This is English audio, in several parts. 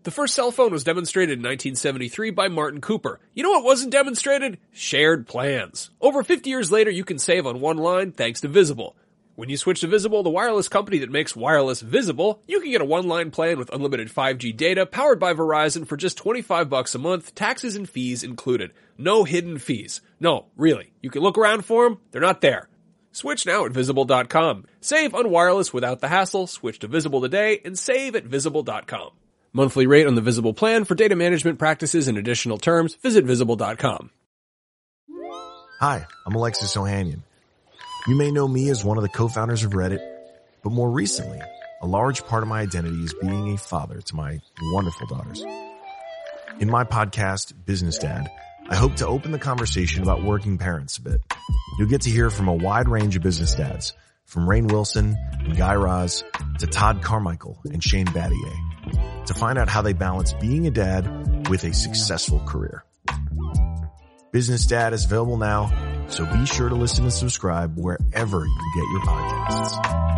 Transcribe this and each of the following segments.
The first cell phone was demonstrated in 1973 by Martin Cooper. You know what wasn't demonstrated? Shared plans. Over 50 years later, you can save on one line thanks to Visible. When you switch to Visible, the wireless company that makes wireless visible, you can get a one-line plan with unlimited 5G data powered by Verizon for just $25 a month, taxes and fees included. No hidden fees. No, really. You can look around for them. They're not there. Switch now at Visible.com. Save on wireless without the hassle. Switch to Visible today and save at Visible.com. Monthly rate on the Visible plan for data management practices and additional terms. Visit Visible.com. Hi, I'm Alexis Ohanian. You may know me as one of the co-founders of Reddit, but more recently, a large part of my identity is being a father to my wonderful daughters. In my podcast, Business Dad, I hope to open the conversation about working parents a bit. You'll get to hear from a wide range of business dads, from Rainn Wilson and Guy Raz to Todd Carmichael and Shane Battier, to find out how they balance being a dad with a successful career. Business Dad is available now, so be sure to listen and subscribe wherever you get your podcasts.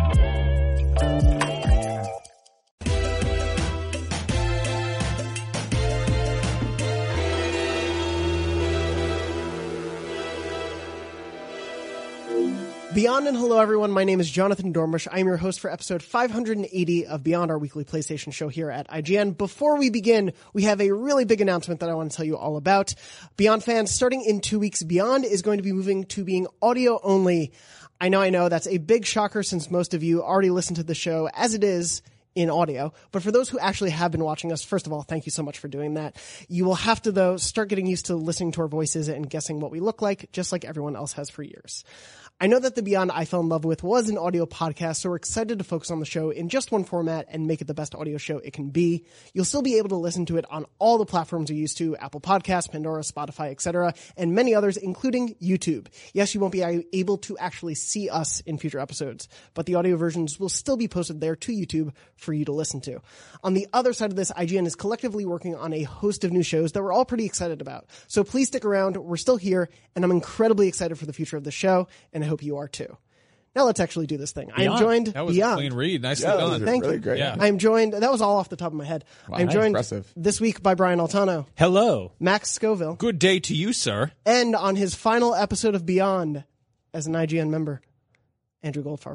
Beyond and hello everyone, my name is Jonathan Dornbush. I am your host for episode 580 of Beyond, our weekly PlayStation show here at IGN. Before we begin, we have a really big announcement that I want to tell you all about. Beyond fans, starting in 2 weeks, Beyond is going to be moving to being audio only. I know, that's a big shocker since most of you already listen to the show as it is in audio. But for those who actually have been watching us, first of all, thank you so much for doing that. You will have to, though, start getting used to listening to our voices and guessing what we look like, just like everyone else has for years. I know that the Beyond I fell in love with was an audio podcast, so we're excited to focus on the show in just one format and make it the best audio show it can be. You'll still be able to listen to it on all the platforms you're used to, Apple Podcasts, Pandora, Spotify, etc., and many others, including YouTube. Yes, you won't be able to actually see us in future episodes, but the audio versions will still be posted there to YouTube for you to listen to. On the other side of this, IGN is collectively working on a host of new shows that we're all pretty excited about. So please stick around. We're still here, and I'm incredibly excited for the future of the show, and I hope you are too. Now let's actually do this thing. I am joined That was Beyond. a clean read. Nicely done. Thank really you. great. Yeah. I am joined, that was all off the top of my head. Wow, I'm joined impressive. this week by Brian Altano, Hello. Max Scoville, Good day to you, sir. and on his final episode of Beyond as an IGN member, Andrew Goldfarb.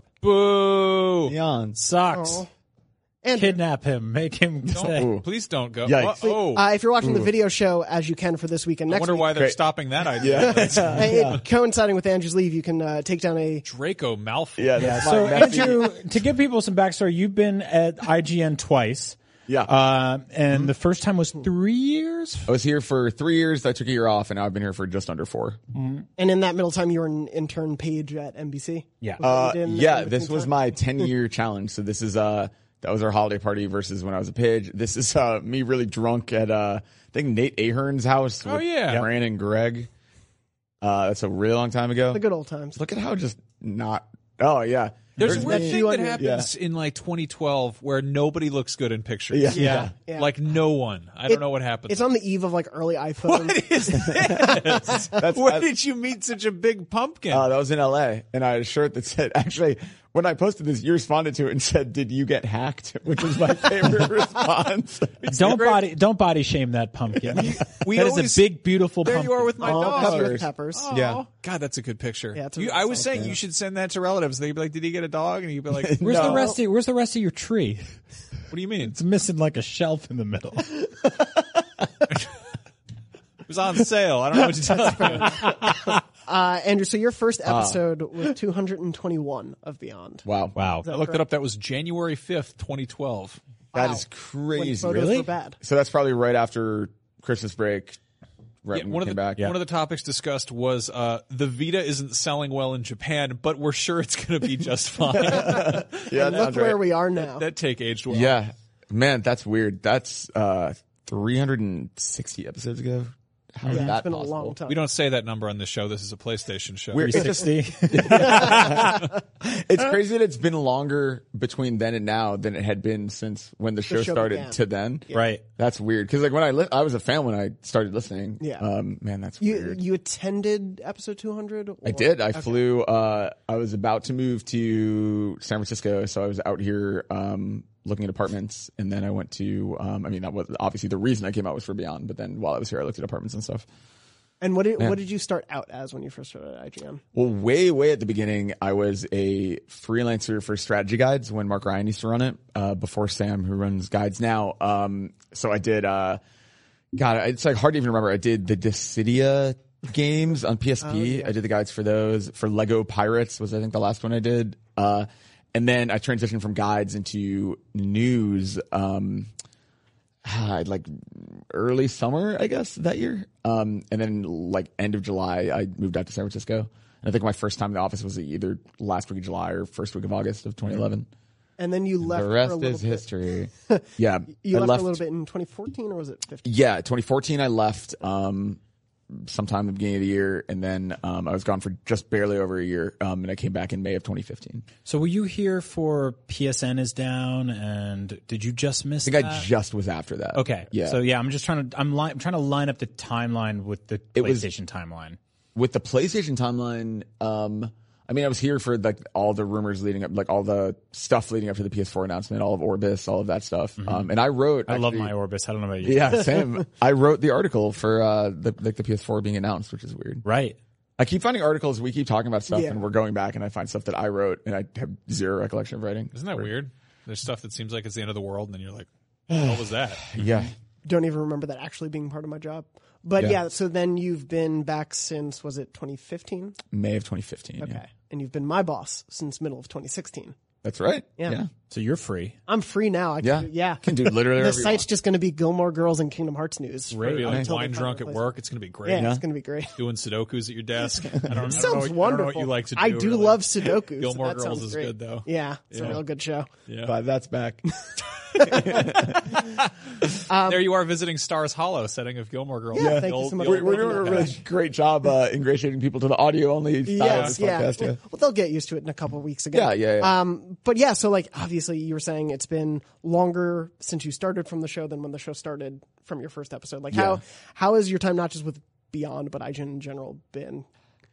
Boo. Leon sucks. Oh. Andrew. Kidnap him. Make him stay. Please don't go. Yikes. Uh-oh. If you're watching the video show, as you can for this week and I next wonder week, why they're stopping that idea. coinciding with Andrew's leave, you can take down a... Draco Malfoy. Yeah, Yeah, that's so my messy- Andrew, to give people some backstory, you've been at IGN twice. Yeah. And the first time was 3 years? I was here for 3 years. I took a year off, and now I've been here for just under 4. And in that middle time, you were an intern page at NBC. Yeah. Was that what you did in Yeah, between this was time? my 10-year challenge. So this is that was our holiday party versus when I was a page. This is me really drunk at I think Nate Ahern's house. Oh, with yeah. Fran and Greg. That's a really long time ago. The good old times. Look at how just not. Oh yeah. There's a weird That's thing you that on- happens in like 202012 where nobody looks good in pictures. Yeah. Yeah. Yeah. Like no one. I don't know what happens. It's on the eve of like early iPhone. What is this? That's Where did you meet such a big pumpkin? that was in LA, and I had a shirt that said, actually, when I posted this, you responded to it and said, "Did you get hacked?" Which was my favorite response. Don't body shame that pumpkin. We That is always- a big, beautiful there pumpkin. you are with my All dog. covered with peppers. Oh, Yeah. God, that's a good picture. Yeah, it's a You- really I was nice saying you should send that to relatives. They'd be like, "Did he get a dog?" And you'd be like, Where's No. Where's the rest of your tree? "What do you mean? It's missing like a shelf in the middle. It was on sale. I don't know what to tell you." Andrew, so your first episode was 221 of Beyond. Wow. Wow. I looked it up. That was January 5th, 2012. That Wow. is When crazy. photos Really? were bad. So that's probably right after Christmas break. Right when One we of came back. one of the topics discussed was the Vita isn't selling well in Japan, but we're sure it's going to be just fine. Yeah, And look where we are now. That take aged well. Yeah, man, that's weird. That's 360 episodes ago. How is Yeah, that it's been possible? a long time. We don't say that number on this show. This is a PlayStation show. We're- it's, just, 360. it's crazy that it's been longer between then and now than it had been since when the show show started began. to then. Right. That's weird. Because like when I was a fan when I started listening. Yeah. Man, that's You weird. you attended episode 200? I did. I flew. I was about to move to San Francisco, so I was out here looking at apartments, and then I went to. That was obviously the reason I came out was for Beyond. But then while I was here, I looked at apartments and stuff. And what did you start out as when you first started at IGN? Well, way at the beginning, I was a freelancer for Strategy Guides when Mark Ryan used to run it, before Sam, who runs Guides now. So I did, it's like hard to even remember. I did the Dissidia games on PSP. Oh, yeah. I did the guides for those. For Lego Pirates was, I think, the last one I did. And then I transitioned from guides into news, like early summer, I guess, that year. And then like end of July, I moved out to San Francisco. And I think my first time in the office was either last week of July or first week of August of 2011. And then you left. The rest for a little is bit. history. Yeah. You left for a little bit in 2014, or was it 15? Yeah, 2014 I left sometime in the beginning of the year, and then I was gone for just barely over a year, and I came back in May of 2015. So were you here for PSN is down, and did you just miss that? I think I just was after that. Okay. Yeah. So yeah, I'm trying to line up the timeline with the PlayStation timeline. With the PlayStation timeline, I was here for like all the rumors leading up, like all the stuff leading up to the PS4 announcement, all of Orbis, all of that stuff. Mm-hmm. And I wrote. I love my Orbis. I don't know about you. Yeah, same. I wrote the article for the PS4 being announced, which is weird. Right. I keep finding articles. We keep talking about stuff, Yeah. and we're going back, and I find stuff that I wrote, and I have zero recollection of writing. Isn't that weird? There's stuff that seems like it's the end of the world, and then you're like, what was that? Yeah. Don't even remember that actually being part of my job. But yeah, so then you've been back since, was it 2015? May of 2015. Okay. Yeah. And you've been my boss since middle of 2016. That's right. Yeah. So you're free. I'm free now. I can Can do literally The whatever you site's want. just going to be Gilmore Girls and Kingdom Hearts news. You're gonna be like until they wine find drunk a at place. work. It's going to be great. Yeah, it's going to be great. Doing Sudokus at your desk. I don't Sounds know. wonderful. I don't know what you like to do. I do really. love Sudoku. Gilmore so that Girls sounds is great. good, though. Yeah, it's a real good show. Yeah. But that's back. There you are visiting Stars Hollow setting of Gilmore Girls. Yeah, thank you so much. We're doing a really great job ingratiating people to the audio-only style of this podcast. Yeah. Well, they'll get used to it in a couple of weeks again. Yeah. But yeah, so like obviously you were saying it's been longer since you started from the show than when the show started from your first episode. Like how has your time not just with Beyond but IGN in general been?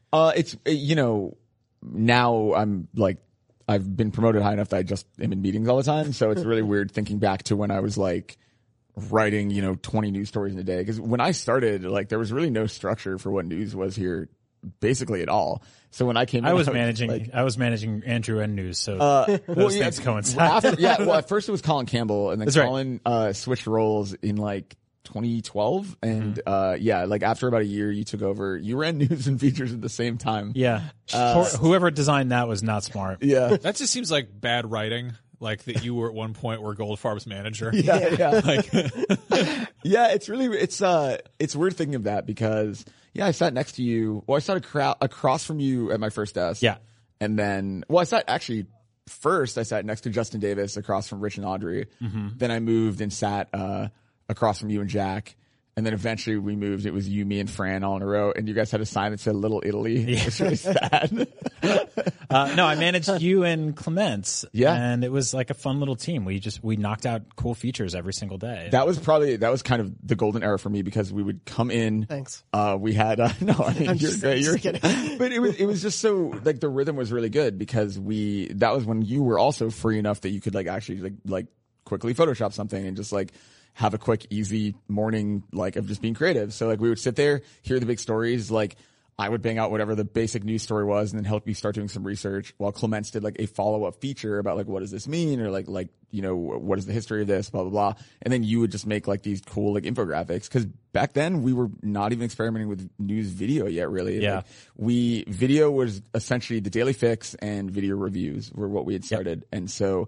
Now I'm like I've been promoted high enough that I just am in meetings all the time. So it's really weird thinking back to when I was like writing, 20 news stories in a day. Because when I started, like there was really no structure for what news was here, basically at all. So when I came, I was managing Andrew and News, so those things coincide. At first it was Colin Campbell, and then That's Colin switched roles in like 2012, and like after about a year, you took over. You ran news and features at the same time. Yeah, whoever designed that was not smart. Yeah, That just seems like bad writing. Like that you were at one point were Goldfarb's manager. yeah. Like, Yeah, it's weird thinking of that because I sat next to you. Well, I sat across from you at my first desk. Yeah, and then I sat next to Justin Davis across from Rich and Audrey. Mm-hmm. Then I moved and sat across from you and Jack. And then eventually we moved. It was you, me, and Fran all in a row. And you guys had a sign that said Little Italy. Yeah. It was really sad. No, I managed you and Clements. Yeah. And it was like a fun little team. We knocked out cool features every single day. That was kind of the golden era for me because we would come in. Thanks. We had, you're great. You're kidding. But it was just so, like, the rhythm was really good because that was when you were also free enough that you could, like, actually, like quickly Photoshop something and just, like, have a quick, easy morning, like, of just being creative. So, like, we would sit there, hear the big stories, like, I would bang out whatever the basic news story was and then help you start doing some research while Clements did, like, a follow-up feature about, like, what does this mean? Or, like, what is the history of this? Blah, blah, blah. And then you would just make, like, these cool, like, infographics. Cause back then we were not even experimenting with news video yet, really. Yeah. Like, video was essentially the Daily Fix and video reviews were what we had started. Yep. And so,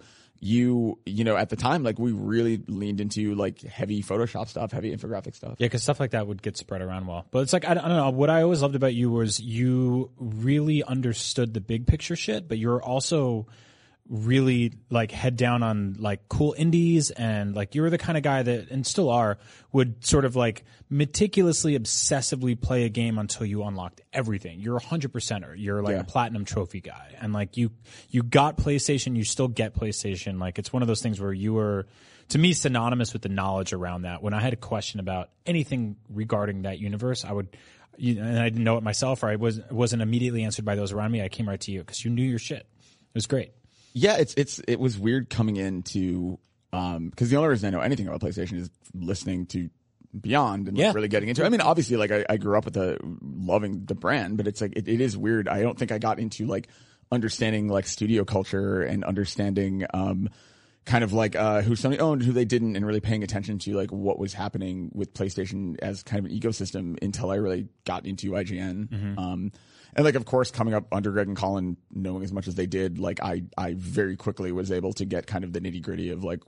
at the time, like, we really leaned into, like, heavy Photoshop stuff, heavy infographic stuff. Yeah, because stuff like that would get spread around well. But it's like, I don't know, what I always loved about you was you really understood the big picture shit, but you're also really, like, head down on, like, cool indies, and, like, you were the kind of guy that, and still are, would sort of, like, meticulously, obsessively play a game until you unlocked everything. You're 100%er. You're, like, a platinum trophy guy. And, like, you got PlayStation, you still get PlayStation. Like, it's one of those things where you were, to me, synonymous with the knowledge around that. When I had a question about anything regarding that universe, and I didn't know it myself, or I wasn't immediately answered by those around me, I came right to you because you knew your shit. It was great. Yeah, it was weird coming into Because the only reason I know anything about PlayStation is listening to Beyond and like really getting into it. I mean, obviously, like I grew up with loving the brand, but it's like it is weird. I don't think I got into like understanding like studio culture and understanding kind of like who Sony owned, who they didn't, and really paying attention to like what was happening with PlayStation as kind of an ecosystem until I really got into IGN. And like, of course, coming up under Greg and Colin, knowing as much as they did, like I very quickly was able to get kind of the nitty gritty of like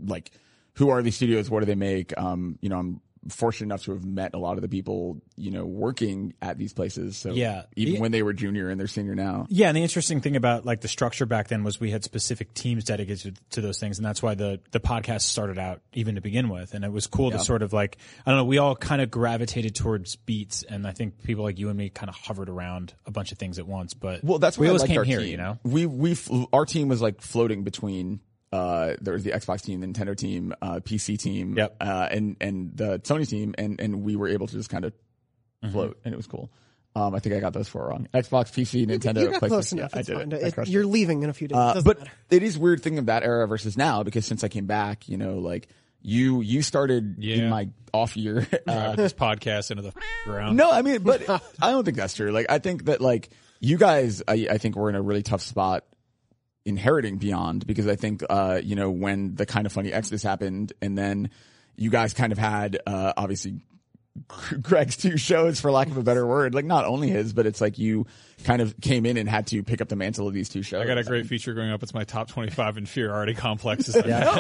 who are these studios? What do they make? You know, I'm fortunate enough to have met a lot of the people, you know, working at these places. So even when they were junior and they're senior now. Yeah. And the interesting thing about like the structure back then was we had specific teams dedicated to those things. And that's why the podcast started out even to begin with. And it was cool to sort of like, I don't know, we all kind of gravitated towards beats. And I think people like you and me kind of hovered around a bunch of things at once, but that's we always came our here, team. you know, our team was like floating between there was the Xbox team, the Nintendo team, PC team, and the Sony team, and we were able to just kind of float, and it was cool. I think I got those four wrong. Xbox, PC, Nintendo, You got PlayStation. close enough. I did it. You're leaving in a few days. Doesn't but matter. it is weird thing of that era versus now, because since I came back, you know, like you started in my off year. This podcast into the ground. No, I mean, but I don't think that's true. Like, I think that like you guys, I think we're in a really tough spot inheriting Beyond, because I think, you know, when the Kind of Funny Exodus happened, and then you guys kind of had, obviously Greg's two shows, for lack of a better word, like not only his, but it's like you kind of came in and had to pick up the mantle of these two shows. I got a great feature going up. It's my top 25 inferiority complexes.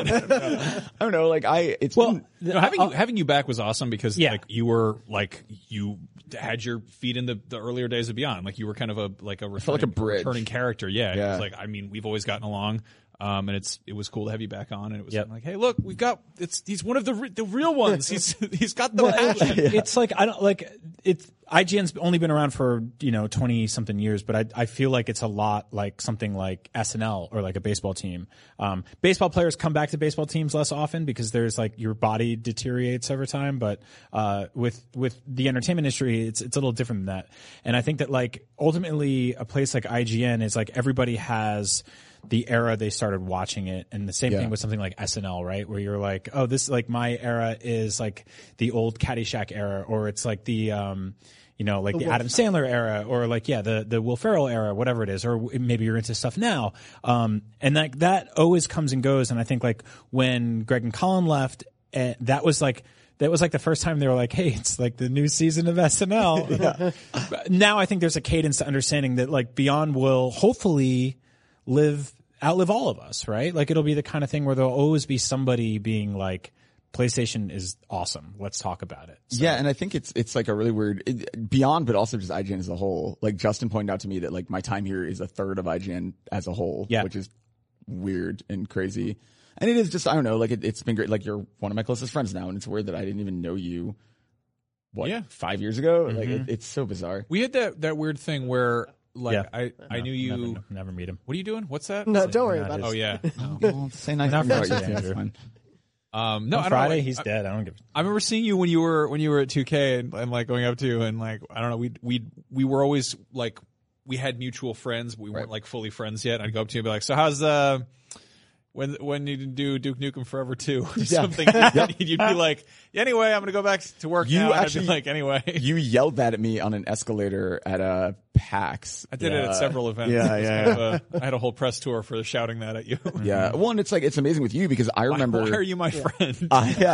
I don't know. Like having you back was awesome, because like you were like, you had your feet in the earlier days of Beyond. Like you were kind of a returning character. Yeah. It was like, I mean, we've always gotten along. And it was cool to have you back on, and it was like, hey, look, he's one of the real ones. He's got the passion. It's like, IGN's only been around for, you know, 20 something years, but I feel like it's a lot like something like SNL or like a baseball team. Baseball players come back to baseball teams less often because there's like your body deteriorates over time. But, with the entertainment industry, it's a little different than that. And I think that like ultimately a place like IGN is like everybody has the era they started watching it, and the same thing with something like SNL, right? Where you're like, oh, this like my era is like the old Caddyshack era, or it's like the you know, like the Adam Sandler era, or like the Will Ferrell era, whatever it is, or maybe you're into stuff now. And like that always comes and goes. And I think like when Greg and Colin left, that was like the first time they were like, hey, it's like the new season of SNL. Now I think there's a cadence to understanding that like Beyond will hopefully outlive all of us, right? Like it'll be the kind of thing where there'll always be somebody being like, PlayStation is awesome. Let's talk about it. So. Yeah, and I think it's like a really weird Beyond, but also just IGN as a whole. Like Justin pointed out to me that like my time here is a third of IGN as a whole, which is weird and crazy. And it is just, I don't know, like it's been great. Like you're one of my closest friends now, and it's weird that I didn't even know you. 5 years ago? Like it's so bizarre. We had that weird thing where. Like I knew you. Never meet him. What are you doing? What's that? No, don't worry about it. Oh yeah. Well, say nice things about you. That's fine. No, on Friday he's dead. I don't give. I remember seeing you when you were at 2K and like going up to you and like I don't know. We were always like we had mutual friends. But we weren't like fully friends yet. I'd go up to you and be like, so how's when you do Duke Nukem Forever 2 or something, you'd be like, anyway, I'm going to go back to work now. Actually, I'd be like, anyway. You yelled that at me on an escalator at PAX. I did it at several events. I had a whole press tour for shouting that at you. Yeah. Well, and it's like, it's amazing with you because I remember. Why are you my friend?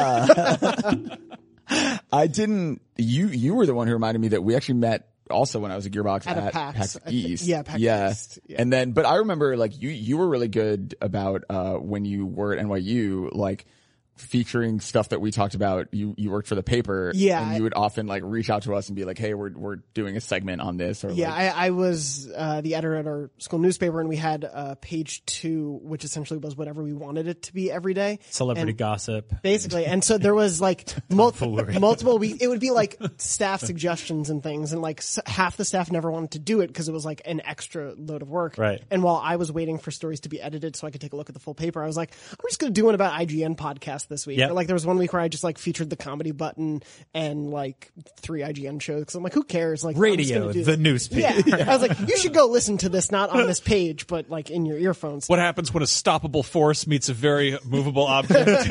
I didn't, you were the one who reminded me that we actually met also when I was at Gearbox at PAX East. PAX East. Yeah. And then, but I remember like you were really good about, when you were at NYU, like featuring stuff that we talked about. You worked for the paper. Yeah. And you would often like reach out to us and be like, hey, we're doing a segment on this. Or I was, the editor at our school newspaper, and we had, page 2, which essentially was whatever we wanted it to be every day. Celebrity gossip. Basically. And so there was like multiple, it would be like staff suggestions and things. And like half the staff never wanted to do it because it was like an extra load of work. Right. And while I was waiting for stories to be edited so I could take a look at the full paper, I was like, I'm just going to do one about IGN podcast podcasts this week. Or, like there was one week where I just like featured the comedy button and like 3 IGN shows because I'm like, who cares? Like radio, the newspaper. Yeah. I was like, you should go listen to this, not on this page, but like in your earphones. What happens when a stoppable force meets a very movable object?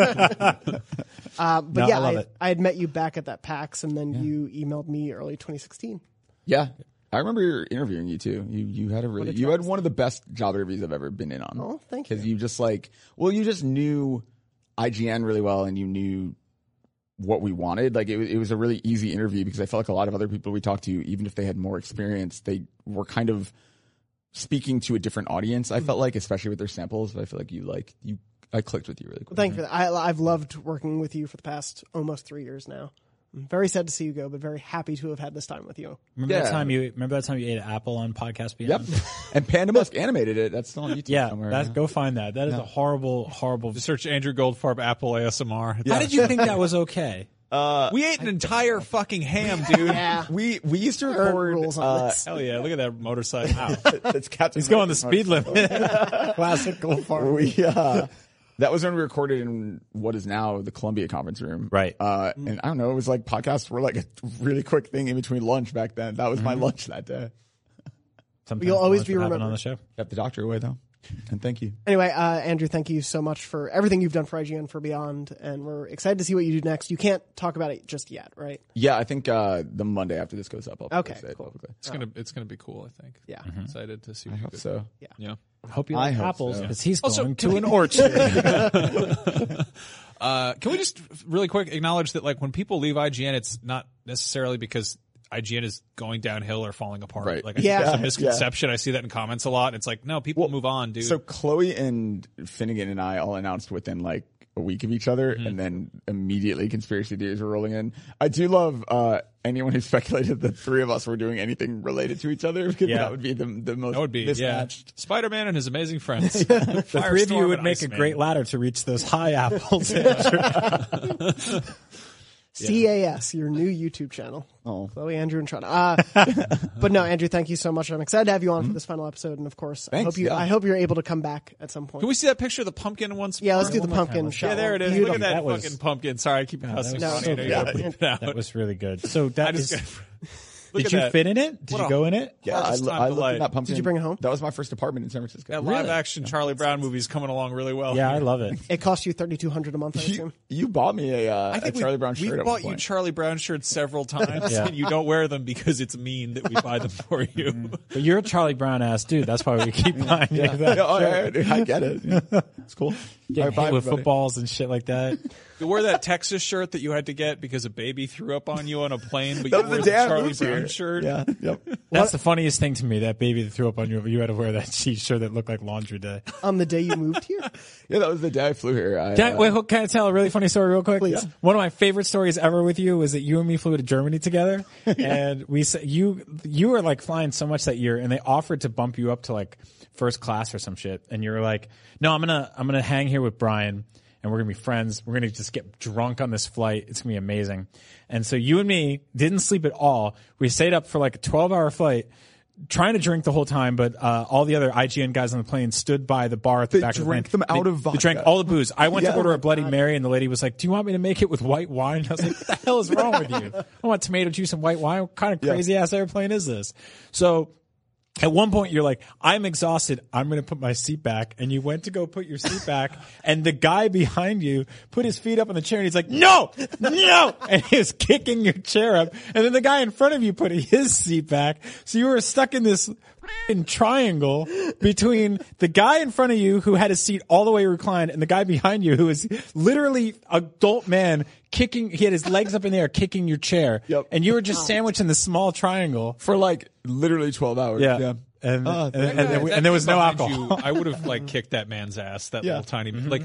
I had met you back at that PAX, and then you emailed me early 2016. Yeah. I remember interviewing you too. You had one of the best job interviews I've ever been in on. Oh, thank you. Because you just you just knew IGN really well, and you knew what we wanted. Like it was a really easy interview because I felt like a lot of other people we talked to, even if they had more experience, they were kind of speaking to a different audience. I felt like, especially with their samples. But I feel like I clicked with you really quick. Thank you for that. I've loved working with you for the past almost 3 years now. I'm very sad to see you go, but very happy to have had this time with you. Remember that time you ate an apple on Podcast Beyond? Yep. And Panda Musk animated it. That's still on YouTube somewhere. Go find that. That is a horrible. Just search Andrew Goldfarb Apple ASMR. How did you think that was okay? We ate an entire fucking ham, dude. Yeah. We used to record rules on this. Hell yeah, look at that motorcycle. That's Captain. He's going the speed limit. Classic Goldfarb. That was when we recorded in what is now the Columbia conference room. Right. And I don't know, it was like podcasts were like a really quick thing in between lunch back then. That was my lunch that day. Sometimes You'll always be remembered on the show. Kept the doctor away though. And thank you. Anyway, Andrew, thank you so much for everything you've done for IGN for Beyond, and we're excited to see what you do next. You can't talk about it just yet, right? Yeah, I think the Monday after this goes up, I'll say it cool. publicly. It's gonna be cool, I think. Yeah. I'm excited to see what I hope so. Yeah. Hope you like hope apples so. because he's going to an orchard. Can we just really quick acknowledge that like when people leave IGN, it's not necessarily because IGN is going downhill or falling apart. Right. Like I think that's a misconception. I see that in comments a lot. It's like, no, people move on, dude. So Chloe and Finnegan and I all announced within like a week of each other, and then immediately conspiracy theories were rolling in. I do love anyone who speculated that 3 of us were doing anything related to each other, because that would be the most mismatched. Spider-Man and his amazing friends. The 3 of you would make a great ladder to reach those high apples. CAS, your new YouTube channel. Oh. Chloe, Andrew, and Sean. But no, Andrew, thank you so much. I'm excited to have you on for this final episode, and of course, Thanks, I hope you're able to come back at some point. Can we see that picture of the pumpkin once more? Yeah, let's do the pumpkin shot. Yeah, there it is. Beautiful. Look at that fucking pumpkin. Sorry, I keep cussing. That was really good. So did you that. fit in it? Did you go in it? Yeah, I looked at that pumpkin. Did you bring it home? That was my first apartment in San Francisco. That live action Charlie Brown movie is coming along really well. Yeah, I love it. It cost you $3,200 a month, I assume. You bought me a Charlie Brown shirt. We bought you Charlie Brown shirts several times, and you don't wear them because it's mean that we buy them for you. But you're a Charlie Brown ass dude. That's why we keep buying you that. I get it. Yeah. It's cool. Getting hit with footballs and shit like that. You wore that Texas shirt that you had to get because a baby threw up on you on a plane, but that you wore the Charlie Brown shirt. Yeah. Yep. That's the funniest thing to me, that baby that threw up on you. You had to wear that shirt that looked like laundry day. On the day you moved here? Yeah, that was the day I flew here. Can I tell a really funny story real quick? Please. Yeah. One of my favorite stories ever with you was that you and me flew to Germany together, and we you were like flying so much that year, and they offered to bump you up to like first class or some shit, and you were like, "No, I'm gonna hang here with Brian, and we're gonna be friends. We're gonna just get drunk on this flight. It's gonna be amazing." And so you and me didn't sleep at all. We stayed up for like a 12-hour flight, trying to drink the whole time, but all the other IGN guys on the plane stood by the bar at the back of the plane. They drank them out of vodka. They drank all the booze. I went to order a Bloody Mary, and the lady was like, "Do you want me to make it with white wine?" I was like, "What the hell is wrong with you? I want tomato juice and white wine. What kind of crazy-ass airplane is this?" So at one point, you're like, "I'm exhausted. I'm going to put my seat back." And you went to go put your seat back, and the guy behind you put his feet up on the chair, and he's like, "No! No!" And he was kicking your chair up. And then the guy in front of you put his seat back. So you were stuck in this triangle between the guy in front of you who had his seat all the way reclined and the guy behind you who was literally adult man kicking, he had his legs up in the air kicking your chair. Yep. And you were just sandwiched in this small triangle for like literally 12 hours. Yeah. And there was no alcohol. I would have like kicked that man's ass, that little tiny, like,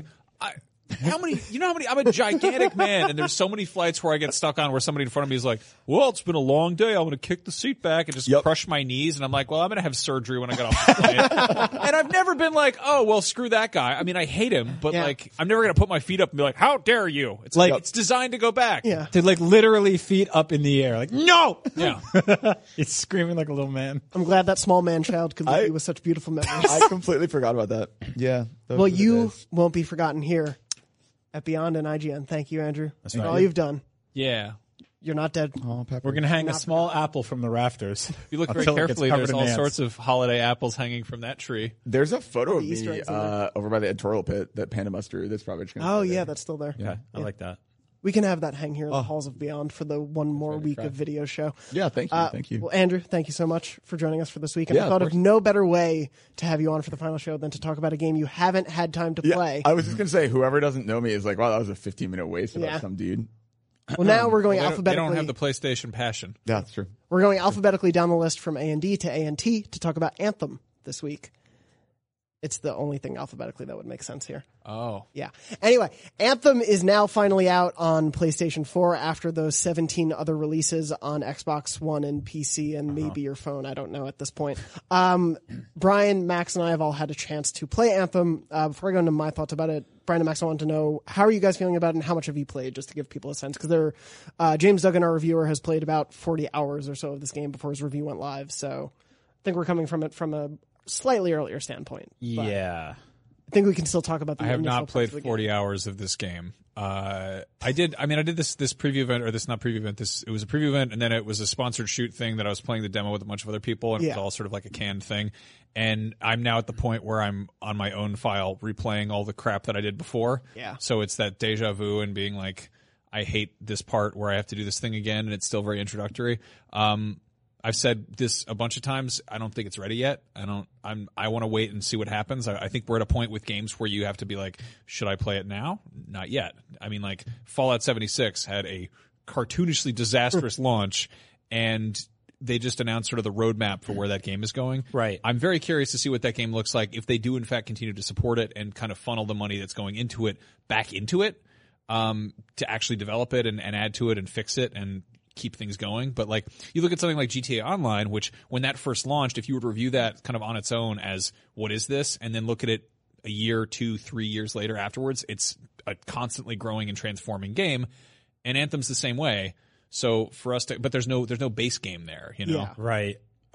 how many, I'm a gigantic man, and there's so many flights where I get stuck on where somebody in front of me is like, "Well, it's been a long day. I'm going to kick the seat back and just crush my knees." And I'm like, "Well, I'm going to have surgery when I get off the plane." And I've never been like, "Oh, well, screw that guy." I mean, I hate him, but like, I'm never going to put my feet up and be like, "How dare you?" It's like, it's designed to go back. Yeah. To like literally feet up in the air. Like, no! Yeah. It's screaming like a little man. I'm glad that small man child could leave you with such beautiful memories. I completely forgot about that. Yeah. Well, you won't be forgotten here. at Beyond and IGN. Thank you, Andrew. That's right. All you've done. Yeah. You're not dead. Oh, we're going to hang a small apple from the rafters. If you look very carefully, there's all sorts of holiday apples hanging from that tree. There's a photo of me over by the editorial pit that Panda must drew. That's probably just going to Oh, yeah, that's still there. Yeah, I like that. We can have that hang here in the halls of Beyond for the one more week of video show. Yeah, thank you. Thank you. Well, Andrew, thank you so much for joining us for this week. And I thought of no better way to have you on for the final show than to talk about a game you haven't had time to play. I was just going to say, whoever doesn't know me is like, wow, that was a 15-minute waste about some dude. Well, now we're going alphabetically. They don't have the PlayStation passion. Yeah, that's true. We're going alphabetically down the list from A&D to A&T to talk about Anthem this week. It's the only thing alphabetically that would make sense here. Oh. Yeah. Anyway, Anthem is now finally out on PlayStation 4 after those 17 other releases on Xbox One and PC and maybe your phone. I don't know at this point. Brian, Max, and I have all had a chance to play Anthem. Before I go into my thoughts about it, Brian and Max, I want to know, how are you guys feeling about it and how much have you played, just to give people a sense? Because James Duggan, our reviewer, has played about 40 hours or so of this game before his review went live. So I think we're coming from it from a slightly earlier standpoint. Yeah. I think we can still talk about the I have not played 40 hours of this game. I did this preview event, or this not preview event, it was a preview event, and then it was a sponsored shoot thing that I was playing the demo with a bunch of other people, and it was all sort of like a canned thing. And I'm now at the point where I'm on my own file replaying all the crap that I did before. Yeah. So it's that deja vu and being like, I hate this part where I have to do this thing again, and it's still very introductory. I've said this a bunch of times. I don't think it's ready yet. I want to wait and see what happens. I think we're at a point with games where you have to be like, should I play it now? Not yet. I mean, like Fallout 76 had a cartoonishly disastrous launch, and they just announced sort of the roadmap for where that game is going. Right. I'm very curious to see what that game looks like if they do in fact continue to support it and kind of funnel the money that's going into it back into it, to actually develop it and add to it and fix it and keep things going. But like, you look at something like GTA Online, which when that first launched, if you were to review that kind of on its own as what is this, and then look at it a year, 2, 3 years later afterwards, it's a constantly growing and transforming game. And Anthem's the same way. So for us to, but there's no base game there, you know? Yeah. Right.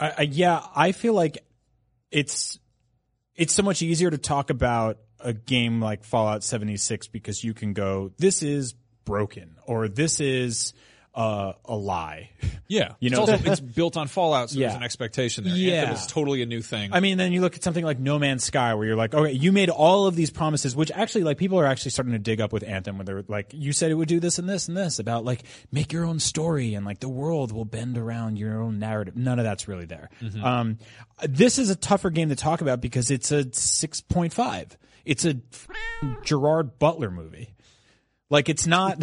I feel like it's so much easier to talk about a game like Fallout 76 because you can go, this is broken, or this is a lie. Yeah. You know, it's built on Fallout, so there's an expectation there. Yeah. Anthem is totally a new thing. I mean, then you look at something like No Man's Sky, where you're like, okay, you made all of these promises, which actually, like, people are actually starting to dig up with Anthem, where they're like, you said it would do this and this and this, about like, make your own story, and like, the world will bend around your own narrative. None of that's really there. Mm-hmm. This is a tougher game to talk about because it's a 6.5. It's a Gerard Butler movie. Like, it's not.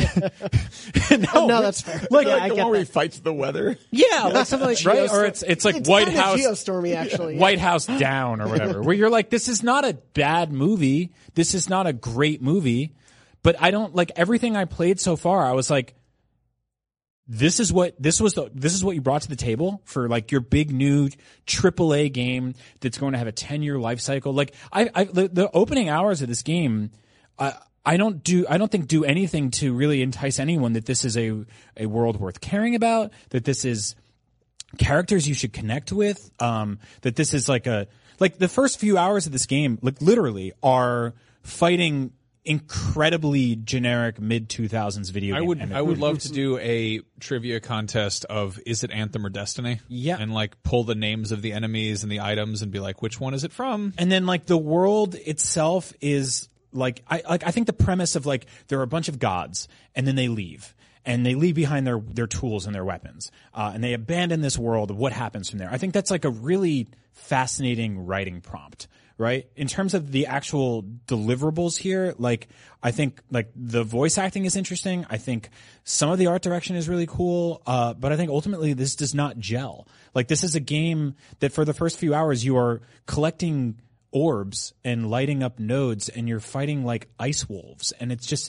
No, that's fair. Like I get the one where he fights the weather. Yeah, like something like right, or it's like White House, Geostormy, actually. White House Down or whatever. Where you're like, this is not a bad movie. This is not a great movie. But I don't like everything I played so far. I was like, this is what you brought to the table for like your big new AAA game that's going to have a 10-year life cycle. Like the opening hours of this game, I don't think do anything to really entice anyone that this is a world worth caring about, that this is characters you should connect with, that this is like the first few hours of this game, like literally are fighting incredibly generic mid-2000s video game. I would love to do a trivia contest of, is it Anthem or Destiny? Yeah. And like pull the names of the enemies and the items and be like, which one is it from? And then like the world itself is like, I think the premise of like, there are a bunch of gods and then they leave. And they leave behind their tools and their weapons. And they abandon this world. What happens from there? I think that's like a really fascinating writing prompt, right? In terms of the actual deliverables here, like, I think like the voice acting is interesting. I think some of the art direction is really cool. But I think ultimately this does not gel. Like, this is a game that for the first few hours you are collecting orbs and lighting up nodes and you're fighting like ice wolves. And it's just,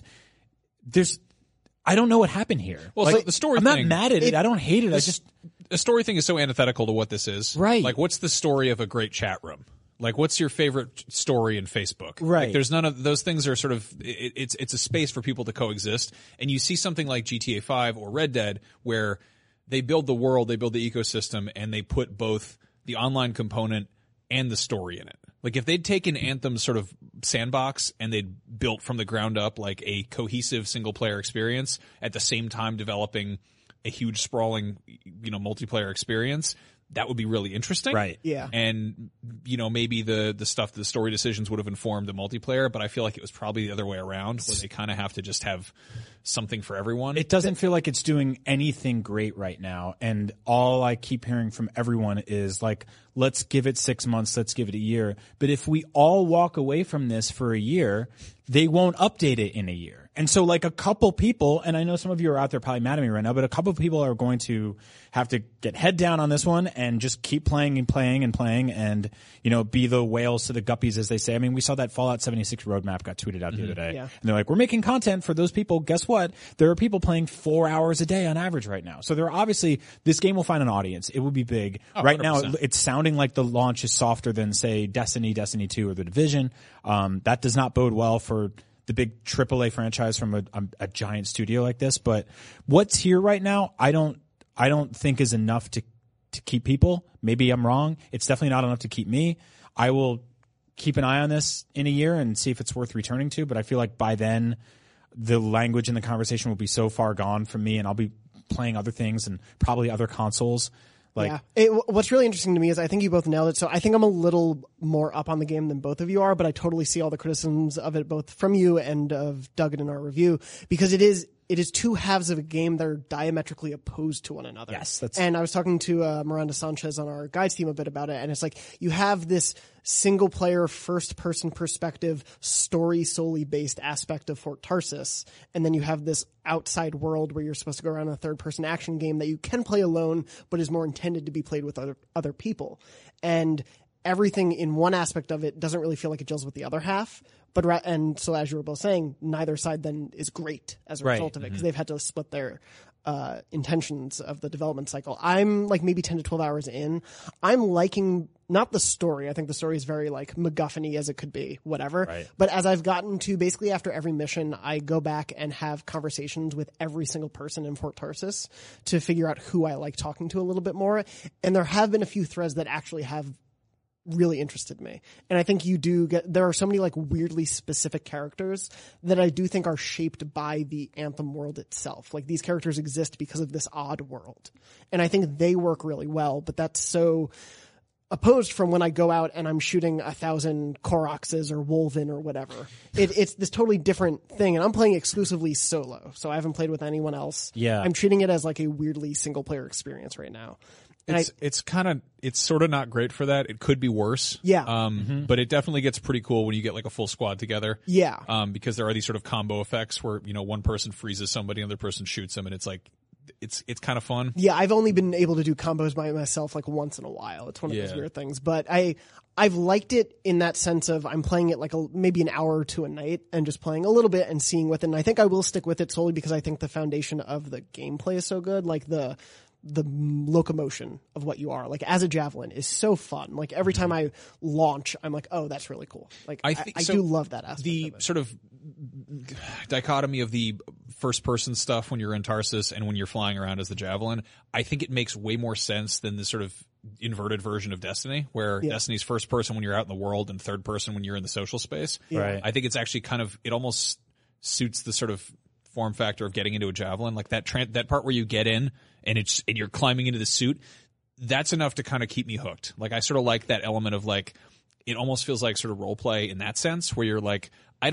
I don't know what happened here. Well, like, so the story I'm not mad at it. I don't hate it. The story thing is so antithetical to what this is. Right. Like, what's the story of a great chat room? Like, what's your favorite story in Facebook? Right. Like, there's none of those things are sort of, it's a space for people to coexist. And you see something like GTA 5 or Red Dead where they build the world, they build the ecosystem, and they put both the online component and the story in it. Like if they'd taken Anthem's sort of sandbox and they'd built from the ground up like a cohesive single player experience at the same time developing a huge sprawling, multiplayer experience, that would be really interesting. Right. Yeah. And, maybe the stuff, the story decisions would have informed the multiplayer, but I feel like it was probably the other way around where they kind of have to just have something for everyone. It doesn't feel like it's doing anything great right now. And all I keep hearing from everyone is like, let's give it 6 months. Let's give it a year. But if we all walk away from this for a year, they won't update it in a year. And so like a couple people, and I know some of you are out there probably mad at me right now, but a couple of people are going to have to get head down on this one and just keep playing and playing and playing and, be the whales to the guppies, as they say. I mean, we saw that Fallout 76 roadmap got tweeted out the other day. Yeah. And they're like, we're making content for those people. Guess what? There are people playing 4 hours a day on average right now. So there are obviously, this game will find an audience. It will be big. Right 100%. Now, it's sounding like the launch is softer than, say, Destiny 2, or The Division. That does not bode well for the big AAA franchise from a giant studio like this. But what's here right now, I don't think is enough to keep people. Maybe I'm wrong. It's definitely not enough to keep me. I will keep an eye on this in a year and see if it's worth returning to. But I feel like by then the language in the conversation will be so far gone from me, and I'll be playing other things and probably other consoles. What's really interesting to me is I think you both nailed it. So I think I'm a little more up on the game than both of you are, but I totally see all the criticisms of it, both from you and of Doug in our review, because it is two halves of a game that are diametrically opposed to one another. Yes. And I was talking to Miranda Sanchez on our guides team a bit about it, and it's like you have this single player first person perspective story solely based aspect of Fort Tarsis, and then you have this outside world where you're supposed to go around a third person action game that you can play alone but is more intended to be played with other people. And everything in one aspect of it doesn't really feel like it gels with the other half. And so as you were both saying, neither side then is great as a result of it, because they've had to split their intentions of the development cycle. I'm like maybe 10 to 12 hours in. I'm liking not the story. I think the story is very like MacGuffin-y as it could be, whatever. Right. But as I've gotten to basically after every mission, I go back and have conversations with every single person in Fort Tarsis to figure out who I like talking to a little bit more. And there have been a few threads that actually have really interested me. And I think there are so many like weirdly specific characters that I do think are shaped by the Anthem world itself. Like these characters exist because of this odd world. And I think they work really well, but that's so opposed from when I go out and I'm shooting 1,000 Koroxes or Wolven or whatever. It's this totally different thing, and I'm playing exclusively solo, so I haven't played with anyone else. Yeah. I'm treating it as like a weirdly single player experience right now. And it's sort of not great for that. It could be worse. Yeah. But it definitely gets pretty cool when you get like a full squad together. Yeah. Because there are these sort of combo effects where, one person freezes somebody, another person shoots them, and it's like, it's kind of fun. Yeah. I've only been able to do combos by myself like once in a while. It's one of those weird things, but I've liked it in that sense of I'm playing it like maybe an hour or two a night and just playing a little bit and seeing with it. And I think I will stick with it solely because I think the foundation of the gameplay is so good. Like the locomotion of what you are, like as a javelin, is so fun. Like every time I launch, I'm like, oh, that's really cool. Like I do love that aspect. The sort of dichotomy of the first person stuff when you're in Tarsus and when you're flying around as the javelin, I think it makes way more sense than the sort of inverted version of Destiny, where Destiny's first person when you're out in the world and third person when you're in the social space. Right. I think it's actually it almost suits the sort of form factor of getting into a javelin, like that part where you get in and you're climbing into the suit. That's enough to kind of keep me hooked. Like I sort of like that element of like, it almost feels like sort of role play in that sense where you're like, I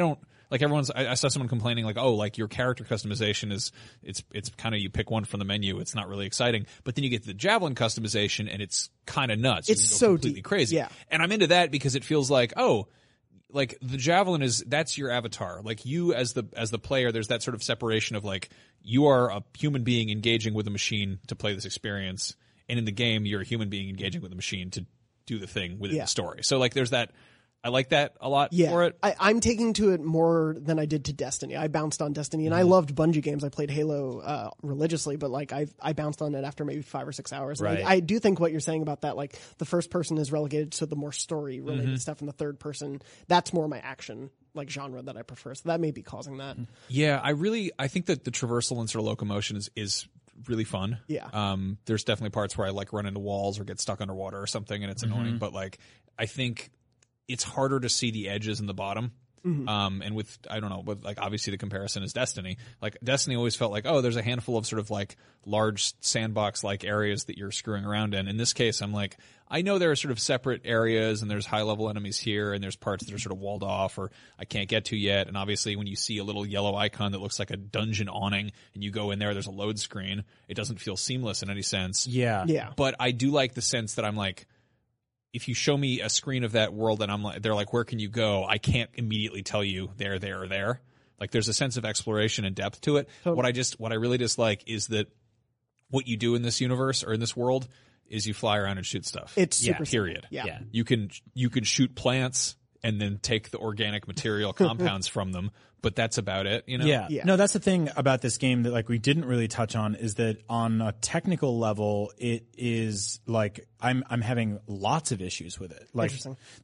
saw someone complaining like, oh, like your character customization it's kind of, you pick one from the menu. It's not really exciting, but then you get to the javelin customization and it's kind of nuts. It's so completely deep. Crazy. Yeah. And I'm into that because it feels like, oh, like the javelin that's your avatar. Like you as the player, there's that sort of separation of like, you are a human being engaging with a machine to play this experience. And in the game, you're a human being engaging with a machine to do the thing within the story. So like there's that, I like that a lot for it. I'm taking to it more than I did to Destiny. I bounced on Destiny and I loved Bungie games. I played Halo religiously, but like I bounced on it after maybe 5 or 6 hours. Right. I do think what you're saying about that, like the first person is relegated to the more story related stuff, and the third person, that's more my action like genre that I prefer. So that may be causing that. Yeah, I think that the traversal and sort of locomotion is really fun. Yeah. There's definitely parts where I like run into walls or get stuck underwater or something, and it's annoying. But like, I think it's harder to see the edges in the bottom. And with, I don't know, but like obviously the comparison is Destiny. Like Destiny always felt like, oh, there's a handful of sort of like large sandbox like areas that you're screwing around in. In this case, I'm like, I know there are sort of separate areas and there's high level enemies here and there's parts that are sort of walled off or I can't get to yet. And obviously when you see a little yellow icon that looks like a dungeon awning and you go in there's a load screen, it doesn't feel seamless in any sense. Yeah. But I do like the sense that I'm like, if you show me a screen of that world and I'm like, they're like, where can you go? I can't immediately tell you there, or there. Like there's a sense of exploration and depth to it. Totally. What I really dislike is that what you do in this universe or in this world is you fly around and shoot stuff. It's super period. Yeah. You can shoot plants and then take the organic material compounds from them, but that's about it, you know? Yeah. No, that's the thing about this game that like we didn't really touch on is that on a technical level, it is like I'm having lots of issues with it. Like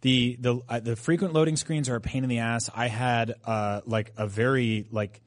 the frequent loading screens are a pain in the ass. I had like a very like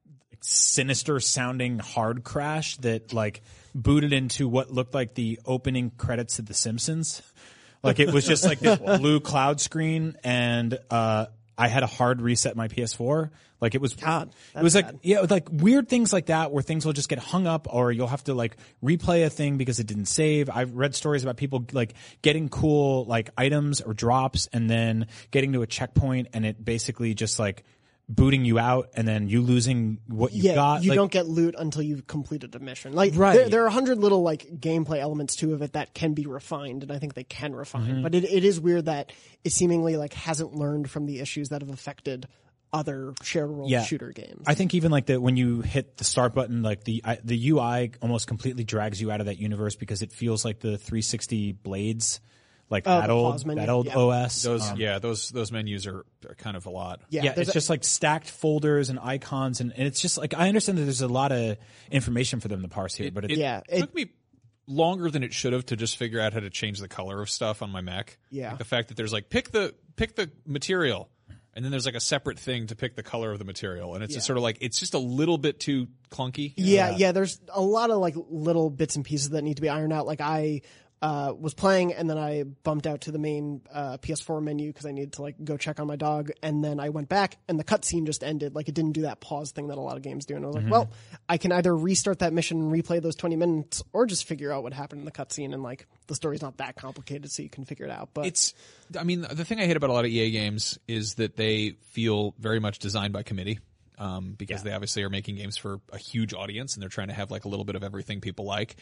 sinister sounding hard crash that like booted into what looked like the opening credits of The Simpsons. Like it was just like this blue cloud screen and I had a hard reset my PS4. Like it was God, it was like bad. Yeah, like weird things like that where things will just get hung up or you'll have to like replay a thing because it didn't save. I've read stories about people like getting cool like items or drops and then getting to a checkpoint and it basically just like booting you out and then you losing what you got. You like, don't get loot until you've completed a mission. Like there are 100 little like gameplay elements too of it that can be refined, and I think they can refine. But it is weird that it seemingly like hasn't learned from the issues that have affected other shared world shooter games. I think even like that when you hit the start button, like the UI almost completely drags you out of that universe because it feels like the 360 blades. Like that old OS. Those menus are kind of a lot. Yeah, it's just like stacked folders and icons and it's just like, I understand that there's a lot of information for them to parse here, but it took me longer than it should have to just figure out how to change the color of stuff on my Mac. Yeah. Like the fact that there's like, pick the material. And then there's like a separate thing to pick the color of the material. And it's just sort of like, it's just a little bit too clunky. Yeah. There's a lot of like little bits and pieces that need to be ironed out. Like I was playing and then I bumped out to the main PS4 menu because I needed to like go check on my dog, and then I went back and the cutscene just ended. Like it didn't do that pause thing that a lot of games do, and I was like, well, I can either restart that mission and replay those 20 minutes or just figure out what happened in the cutscene, and like the story's not that complicated so you can figure it out. But the thing I hate about a lot of EA games is that they feel very much designed by committee. Because they obviously are making games for a huge audience and they're trying to have like a little bit of everything people like.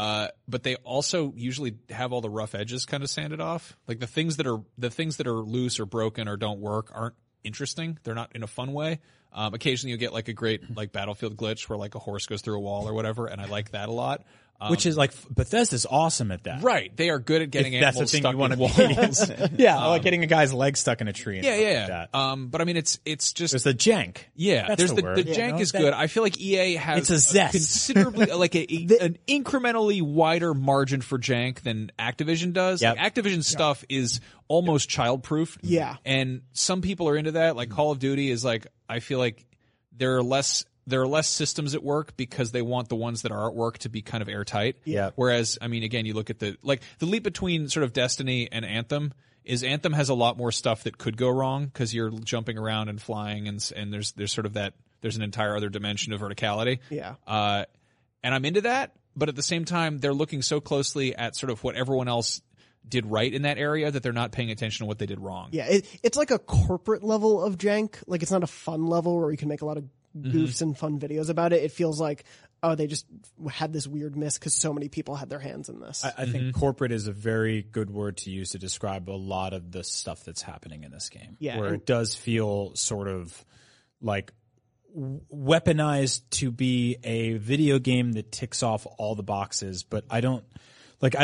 But they also usually have all the rough edges kind of sanded off. Like the things that are loose or broken or don't work aren't interesting. They're not in a fun way. Occasionally you'll get like a great like Battlefield glitch where like a horse goes through a wall or whatever, and I like that a lot. Which is like Bethesda's awesome at that, right? They are good at getting animals that's the thing stuck you want in to walls. Like getting a guy's leg stuck in a tree. And Like that. But I mean, it's just there's the jank. Yeah, that's there's the word. jank is good. I feel like EA has it's a zest. Considerably like an incrementally wider margin for jank than Activision does. Yep. Like Activision stuff is almost childproof. Yeah, and some people are into that. Like Call of Duty is like, I feel like there are less systems at work because they want the ones that are at work to be kind of airtight. Yeah. Whereas, I mean, again, you look at the leap between sort of Destiny and Anthem is Anthem has a lot more stuff that could go wrong because you're jumping around and flying and there's sort of there's an entire other dimension of verticality. Yeah. And I'm into that, but at the same time, they're looking so closely at sort of what everyone else did right in that area that they're not paying attention to what they did wrong. Yeah. It's like a corporate level of jank. Like it's not a fun level where you can make a lot of goofs and fun videos about it. It feels like, oh, they just had this weird miss because so many people had their hands in this. I think corporate is a very good word to use to describe a lot of the stuff that's happening in this game. Yeah, where it does feel sort of like weaponized to be a video game that ticks off all the boxes, but what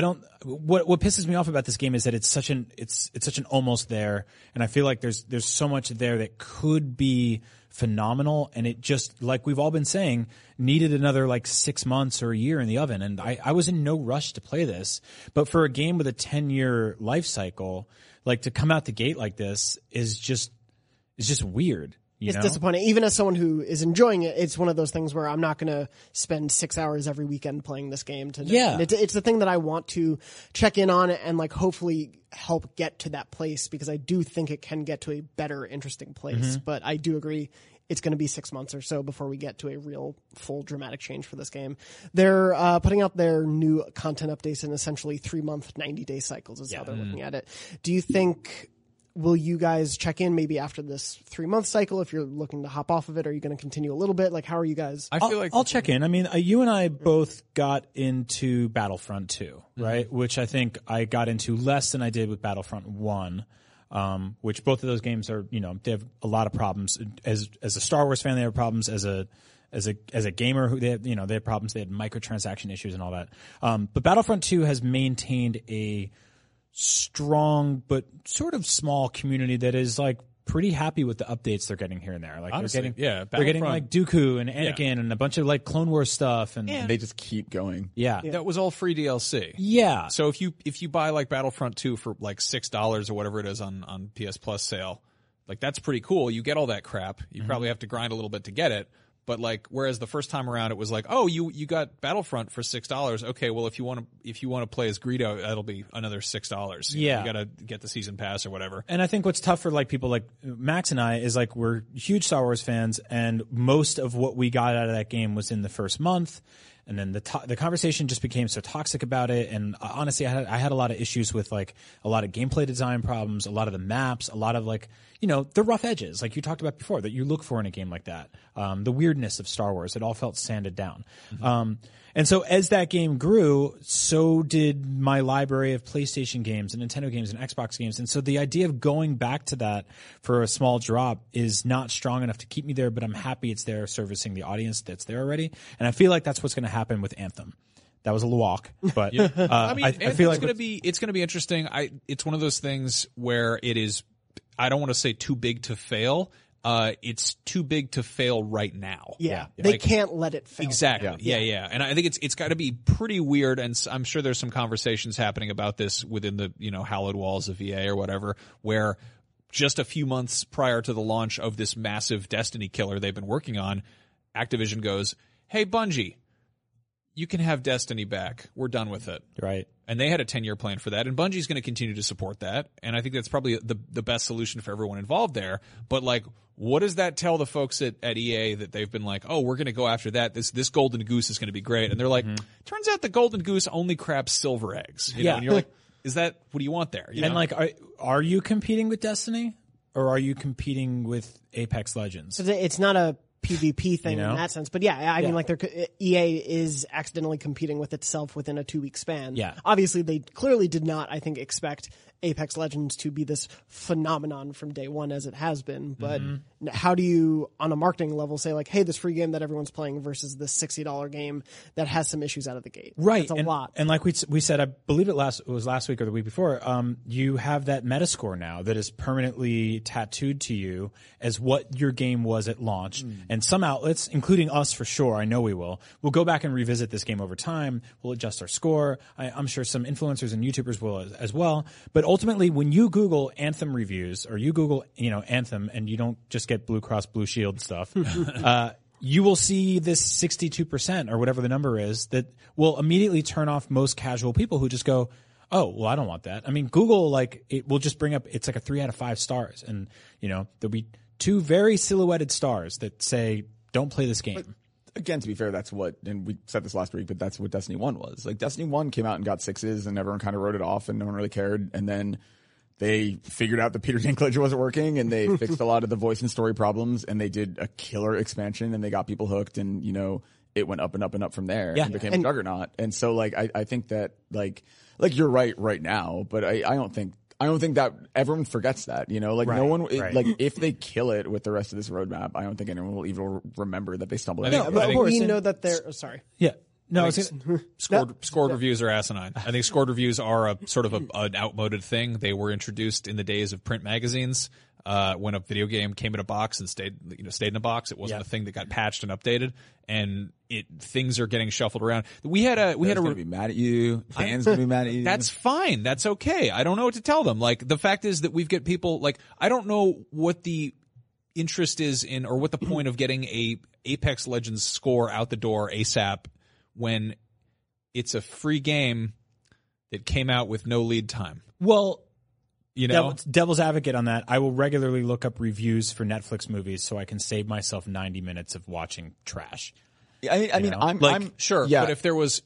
pisses me off about this game is that it's such an almost there, and I feel like there's so much there that could be phenomenal, and it just, like we've all been saying, needed another like 6 months or a year in the oven, and I was in no rush to play this. But for a game with a 10-year life cycle, like to come out the gate like this is just weird. It's disappointing. Even as someone who is enjoying it, it's one of those things where I'm not going to spend 6 hours every weekend playing this game. It's the thing that I want to check in on and like hopefully help get to that place, because I do think it can get to a better, interesting place. But I do agree it's going to be 6 months or so before we get to a real full dramatic change for this game. They're putting out their new content updates in essentially 3-month, 90-day cycles is how they're looking at it. Do you think... Will you guys check in maybe after this 3-month cycle if you're looking to hop off of it? Are you going to continue a little bit? Like, how are you guys? I feel like I'll check in. I mean, you and I both got into Battlefront 2, right? Which I think I got into less than I did with Battlefront 1. Which both of those games are, they have a lot of problems. As a Star Wars fan, they have problems. As a gamer, who they have problems. They had microtransaction issues and all that. But Battlefront 2 has maintained a strong but sort of small community that is like pretty happy with the updates they're getting here and there. Like honestly, they're getting like Dooku and Anakin and a bunch of like Clone Wars stuff, and they just keep going. Yeah, that was all free DLC. Yeah. So if you buy like Battlefront 2 for like $6 or whatever it is on PS Plus sale, like that's pretty cool. You get all that crap. You probably have to grind a little bit to get it. But like, whereas the first time around it was like, oh, you got Battlefront for $6. Okay, well if you want to play as Greedo, that'll be another $6. You got to get the season pass or whatever. And I think what's tough for like people like Max and I is like we're huge Star Wars fans, and most of what we got out of that game was in the first month. And then the conversation just became so toxic about it. And honestly, I had a lot of issues with like a lot of gameplay design problems, a lot of the maps, a lot of like, the rough edges, like you talked about before, that you look for in a game like that. The weirdness of Star Wars, it all felt sanded down. And so as that game grew, so did my library of PlayStation games and Nintendo games and Xbox games. And so the idea of going back to that for a small drop is not strong enough to keep me there, but I'm happy it's there servicing the audience that's there already. And I feel like that's what's going to happen with Anthem. That was a walk, but I mean, I feel like it's going to be interesting. It's one of those things where it is, I don't want to say too big to fail. It's too big to fail right now. Yeah. They can't let it fail. Exactly. Yeah. And I think it's got to be pretty weird. And I'm sure there's some conversations happening about this within the, hallowed walls of EA or whatever, where just a few months prior to the launch of this massive Destiny killer they've been working on, Activision goes, "Hey, Bungie, you can have Destiny back. We're done with it." Right. And they had a 10-year plan for that, and Bungie's going to continue to support that. And I think that's probably the best solution for everyone involved there. But like, what does that tell the folks at EA that they've been like, oh, we're going to go after that. This golden goose is going to be great. And they're like, turns out the golden goose only craps silver eggs. You know? And you're like, what do you want there? And like, are you competing with Destiny, or are you competing with Apex Legends? It's not a PvP thing in that sense. But I mean, like EA is accidentally competing with itself within a 2-week span. Yeah. Obviously, they clearly did not, I think, expect Apex Legends to be this phenomenon from day one as it has been. But how do you, on a marketing level, say like, hey, this free game that everyone's playing versus this $60 game that has some issues out of the gate? Right. That's a lot. And like we said, I believe it was last week or the week before, you have that Metascore now that is permanently tattooed to you as what your game was at launch. And some outlets, including us for sure, I know we'll go back and revisit this game over time. We'll adjust our score. I'm sure some influencers and YouTubers will as well. But ultimately, when you Google Anthem reviews, or you Google, Anthem, and you don't just get Blue Cross Blue Shield stuff, you will see this 62% or whatever the number is that will immediately turn off most casual people who just go, oh, well, I don't want that. I mean, Google, like, it will just bring up, it's like a 3 out of 5 stars. And, there'll be 2 very silhouetted stars that say, don't play this game. But again, to be fair, that's what, and we said this last week, but that's what Destiny 1 was. Like, Destiny 1 came out and got 6s, and everyone kind of wrote it off, and no one really cared. And then they figured out that Peter Dinklage wasn't working, and they fixed a lot of the voice and story problems, and they did a killer expansion, and they got people hooked, and, it went up and up and up from there and became a juggernaut. And so, like, I think that, like you're right now, but I don't think that everyone forgets that, like no one, like if they kill it with the rest of this roadmap, I don't think anyone will even remember that they stumbled. No, but we know that they're, sorry. Yeah. No, scored reviews are asinine. I think scored reviews are a sort of an outmoded thing. They were introduced in the days of print magazines. When a video game came in a box and stayed in a box, it wasn't a thing that got patched and updated, and things are getting shuffled around. We had gonna be mad at you. Fans gonna be mad at you. That's fine. That's okay. I don't know what to tell them. Like, the fact is that we've got people, like, I don't know what the interest is in, or what the point of getting a Apex Legends score out the door ASAP when it's a free game that came out with no lead time. Well, you know, devil's advocate on that. I will regularly look up reviews for Netflix movies so I can save myself 90 minutes of watching trash. I mean, I'm sure, yeah. But if there was,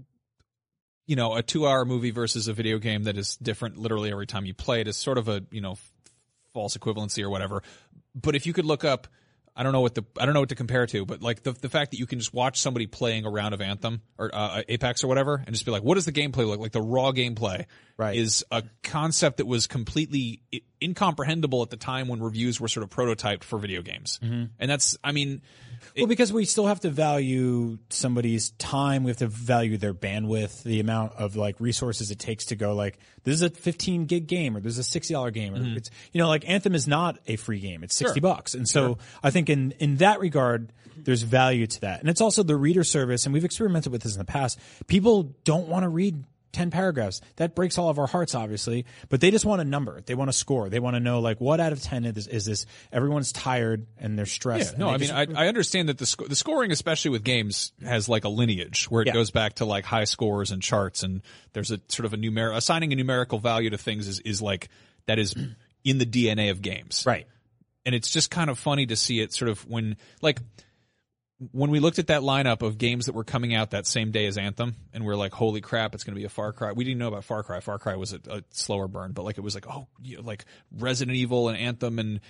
you know, a 2-hour movie versus a video game that is different literally every time you play it, is sort of a, you know, false equivalency or whatever. But if you could look up, I don't know what to compare to, but like the fact that you can just watch somebody playing a round of Anthem or Apex or whatever and just be like, what does the gameplay look like? The raw gameplay is a concept that was completely incomprehensible at the time when reviews were sort of prototyped for video games. Mm-hmm. And that's, I mean, well, because we still have to value somebody's time. We have to value their bandwidth, the amount of like resources it takes to go like, this is a 15 gig game or this is a $60 game. Or it's, you know, like Anthem is not a free game. It's $60. And so I think in that regard, there's value to that. And it's also the reader service. And we've experimented with this in the past. People don't want to read 10 paragraphs. That breaks all of our hearts, obviously, but they just want a number. They want a score. They want to know, like, what out of 10 is this? Everyone's tired and they're stressed. Yeah, no, I mean, I understand that the scoring, especially with games, has like a lineage where it goes back to like high scores and charts, and there's a sort of assigning a numerical value to things is like, that is in the DNA of games. Right. And it's just kind of funny to see it sort of when we looked at that lineup of games that were coming out that same day as Anthem, and we're like, holy crap, it's going to be a Far Cry. We didn't know about Far Cry. Far Cry was a slower burn, but like it was like, like Resident Evil and Anthem and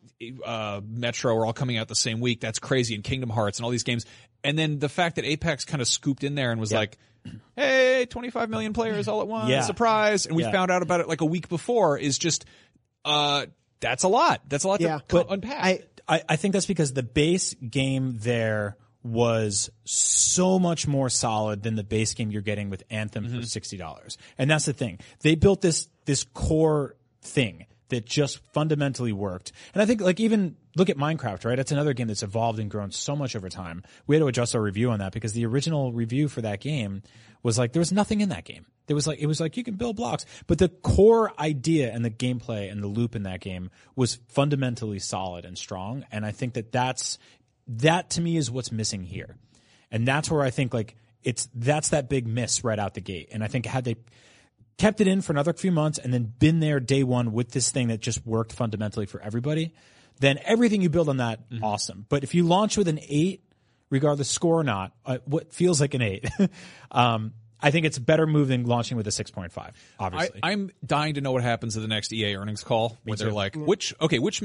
Metro are all coming out the same week. That's crazy. And Kingdom Hearts and all these games. And then the fact that Apex kind of scooped in there and was like, hey, 25 million players all at once, surprise. And we found out about it like a week before is just, that's a lot. That's a lot to unpack. I think that's because the base game there was so much more solid than the base game you're getting with Anthem for $60. And that's the thing. They built this core thing that just fundamentally worked. And I think like even look at Minecraft, right? It's another game that's evolved and grown so much over time. We had to adjust our review on that because the original review for that game was like there was nothing in that game. It was like you can build blocks, but the core idea and the gameplay and the loop in that game was fundamentally solid and strong. And I think that to me is what's missing here. And that's where I think like that's that big miss right out the gate. And I think had they kept it in for another few months and then been there day one with this thing that just worked fundamentally for everybody, then everything you build on that, awesome. But if you launch with an 8, regardless score or not, what feels like an 8, I think it's a better move than launching with a 6.5, obviously. I'm dying to know what happens at the next EA earnings call, where they're like, which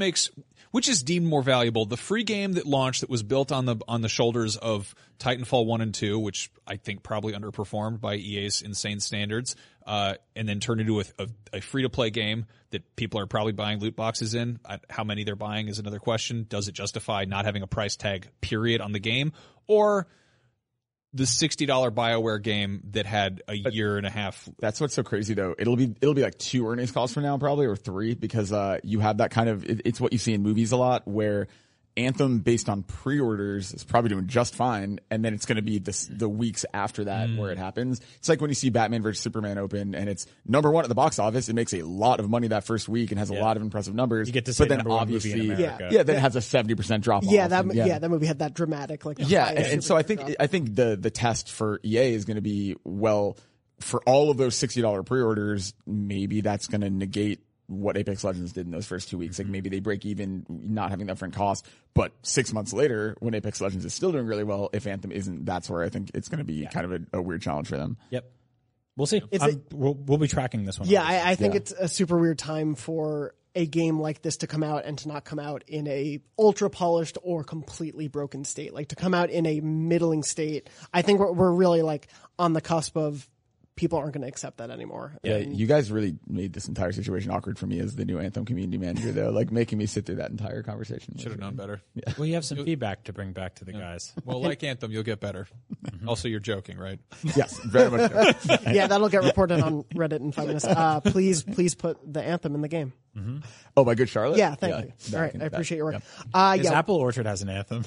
is deemed more valuable, the free game that launched that was built on the shoulders of Titanfall 1 and 2, which I think probably underperformed by EA's insane standards, and then turned into a free-to-play game that people are probably buying loot boxes in. How many they're buying is another question. Does it justify not having a price tag, period, on the game? Or the $60 BioWare game that had a year and a half. That's what's so crazy though. It'll be like 2 earnings calls from now probably, or 3, because you have that kind of it's what you see in movies a lot where Anthem based on pre-orders is probably doing just fine, and then it's going to be the weeks after that where it happens. It's like when you see Batman vs Superman open and it's number 1 at the box office. It makes a lot of money that first week and has a lot of impressive numbers. You get to say but then number 1 movie in America. Then it has a 70% drop off. That movie had that dramatic and so I think the test for EA is going to be, well, for all of those $60 pre-orders, maybe that's going to negate what Apex Legends did in those first 2 weeks. Like maybe they break even not having that front cost, but 6 months later when Apex Legends is still doing really well, if Anthem isn't, that's where I think it's going to be kind of a weird challenge for them. Yep. We'll see. We'll be tracking this one. Yeah, I think it's a super weird time for a game like this to come out and to not come out in a ultra polished or completely broken state. Like to come out in a middling state. I think we're really like on the cusp of people aren't going to accept that anymore. Yeah, you guys really made this entire situation awkward for me as the new Anthem community manager, though, like making me sit through that entire conversation. Should have known better. Yeah. Well, you have some feedback to bring back to the guys. Well, like Anthem, you'll get better. Also, you're joking, right? Yes, very much so. Yeah, that'll get reported on Reddit in 5 minutes. Please put the Anthem in the game. Mm-hmm. Oh, my good Charlotte? Yeah, thank you. All right, I appreciate your work. Apple Orchard has an anthem.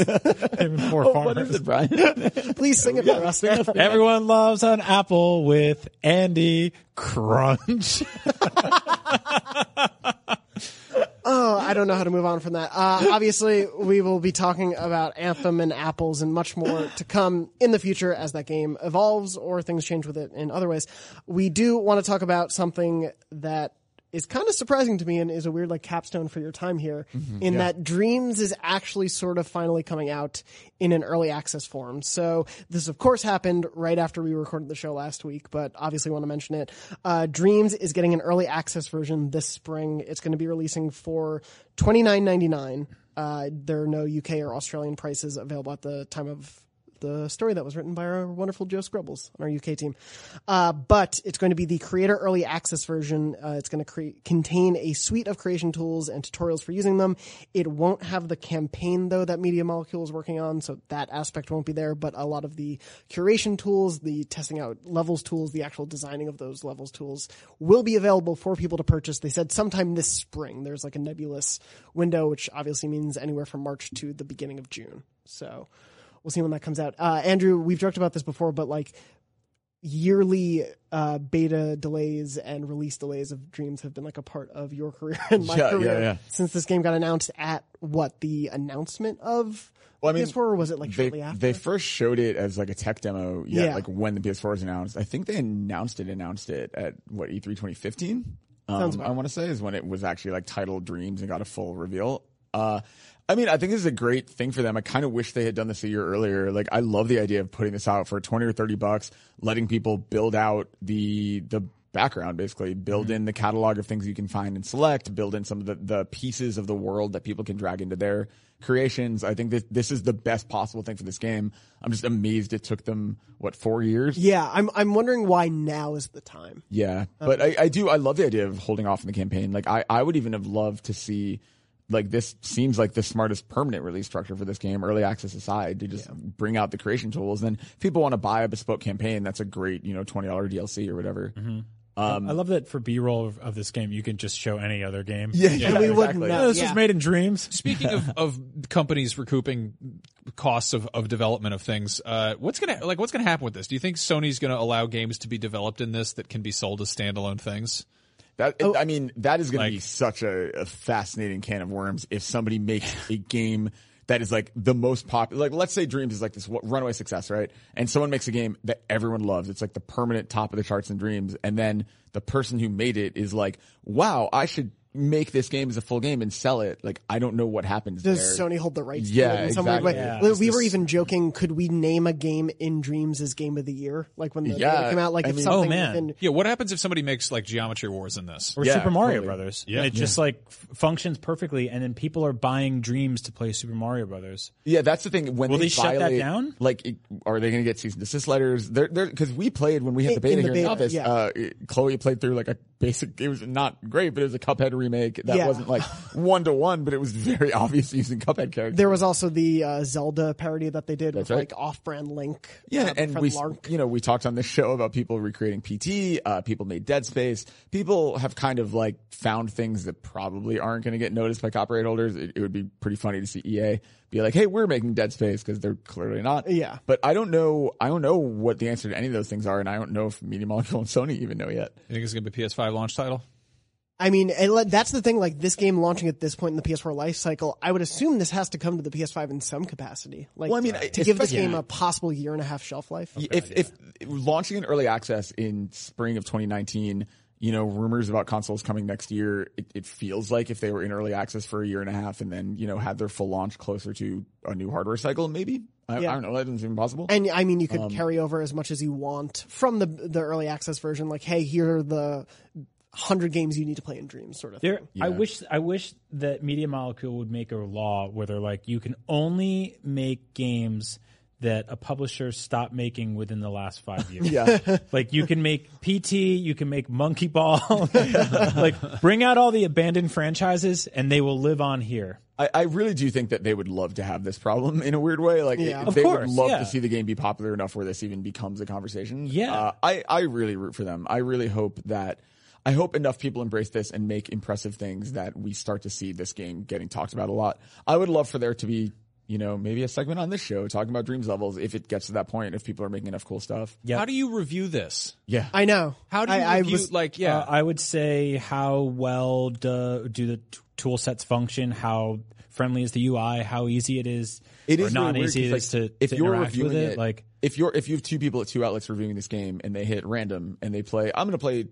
What is it, Brian? Please sing it for us. Everyone loves an apple with Andy Crunch. Oh, I don't know how to move on from that. Obviously, we will be talking about Anthem and Apples and much more to come in the future as that game evolves or things change with it in other ways. We do want to talk about something that is kind of surprising to me and is a weird like capstone for your time here in that Dreams is actually sort of finally coming out in an early access form. So this of course happened right after we recorded the show last week, but obviously want to mention it. Dreams is getting an early access version this spring. It's going to be releasing for $29.99. There are no UK or Australian prices available at the time of the story that was written by our wonderful Joe Scrubbles on our UK team. But it's going to be the creator early access version. It's going to contain a suite of creation tools and tutorials for using them. It won't have the campaign though that Media Molecule is working on, so that aspect won't be there, but a lot of the curation tools, the testing out levels tools, the actual designing of those levels tools will be available for people to purchase. They said sometime this spring. There's like a nebulous window, which obviously means anywhere from March to the beginning of June. So we'll see when that comes out. Andrew, we've joked about this before, but like yearly beta delays and release delays of Dreams have been like a part of your career and my career since this game got announced at the announcement of PS4, or was it like shortly after? They first showed it as like a tech demo, like when the PS4 was announced. I think they announced it at E3 2015. I want to say is when it was actually like titled Dreams and got a full reveal. I mean, I think this is a great thing for them. I kind of wish they had done this a year earlier. Like, I love the idea of putting this out for $20 or $30, letting people build out the background, basically build in the catalog of things you can find and select, build in some of the pieces of the world that people can drag into their creations. I think that this is the best possible thing for this game. I'm just amazed it took them 4 years. Yeah, I'm wondering why now is the time. Yeah, but I love the idea of holding off on the campaign. Like, I would even have loved to see. Like, this seems like the smartest permanent release structure for this game, early access aside, to just bring out the creation tools. And then if people want to buy a bespoke campaign, that's a great, $20 DLC or whatever. I love that for B-roll of this game, you can just show any other game. Yeah, and we wouldn't know. This was made in Dreams. Speaking of companies recouping costs of development of things, what's gonna happen with this? Do you think Sony's gonna allow games to be developed in this that can be sold as standalone things? I mean, that is going to be such a fascinating can of worms if somebody makes a game that is like the most popular. Like, let's say Dreams is like this runaway success, right? And someone makes a game that everyone loves. It's like the permanent top of the charts in Dreams. And then the person who made it is like, wow, I should make this game as a full game and sell it. Like, I don't know what happens there. Does Sony hold the rights to it in some weird way? Yeah. We were even joking, could we name a game in Dreams as Game of the Year? Like when the game came out, like something what happens if somebody makes like Geometry Wars in this? Or Super Mario Brothers. Yeah. And it just like functions perfectly, and then people are buying Dreams to play Super Mario Brothers. Yeah, that's the thing. When Will they shut that down? Like, are they going to get cease and desist letters? They're because we played when we had the beta here in the office. Yeah. Chloe played through like a basic, it was not great, but it was a Cuphead remake that wasn't like 1-to-1, but it was very obvious using Cuphead characters. There was also the Zelda parody that they did with like off-brand Link. Yeah, and we talked on this show about people recreating PT, people made Dead Space. People have kind of like found things that probably aren't going to get noticed by copyright holders. It would be pretty funny to see EA be like, hey, we're making Dead Space, because they're clearly not. Yeah. But I don't know what the answer to any of those things are, and I don't know if Media Molecule and Sony even know yet. You think it's going to be a PS5 launch title? I mean, that's the thing, like this game launching at this point in the PS4 life cycle, I would assume this has to come to the PS5 in some capacity. Like, well, I mean, to give this game a possible 1.5-year shelf life. If launching in early access in spring of 2019, rumors about consoles coming next year, it feels like if they were in early access for 1.5 years and then, had their full launch closer to a new hardware cycle, maybe. I don't know. That doesn't seem possible. And I mean, you could carry over as much as you want from the early access version. Like, hey, here are the 100 games you need to play in Dreams, sort of thing. I wish that Media Molecule would make a law where they're like, you can only make games that a publisher stopped making within the last 5 years. Yeah. Like, you can make PT, you can make Monkey Ball. Like, bring out all the abandoned franchises and they will live on here. I really do think that they would love to have this problem in a weird way. Like, they would love to see the game be popular enough where this even becomes a conversation. Yeah. I really root for them. I really hope enough people embrace this and make impressive things that we start to see this game getting talked about a lot. I would love for there to be, maybe a segment on this show talking about Dreams levels if it gets to that point, if people are making enough cool stuff. Yep. How do you review this? Yeah. I know. How do you review, I would say how well do the tool sets function, how friendly is the UI, how easy it is, it or is not really easy weird, it is to if you're interact reviewing with it. If you have two people at two outlets reviewing this game and they hit random and they play, I'm going to play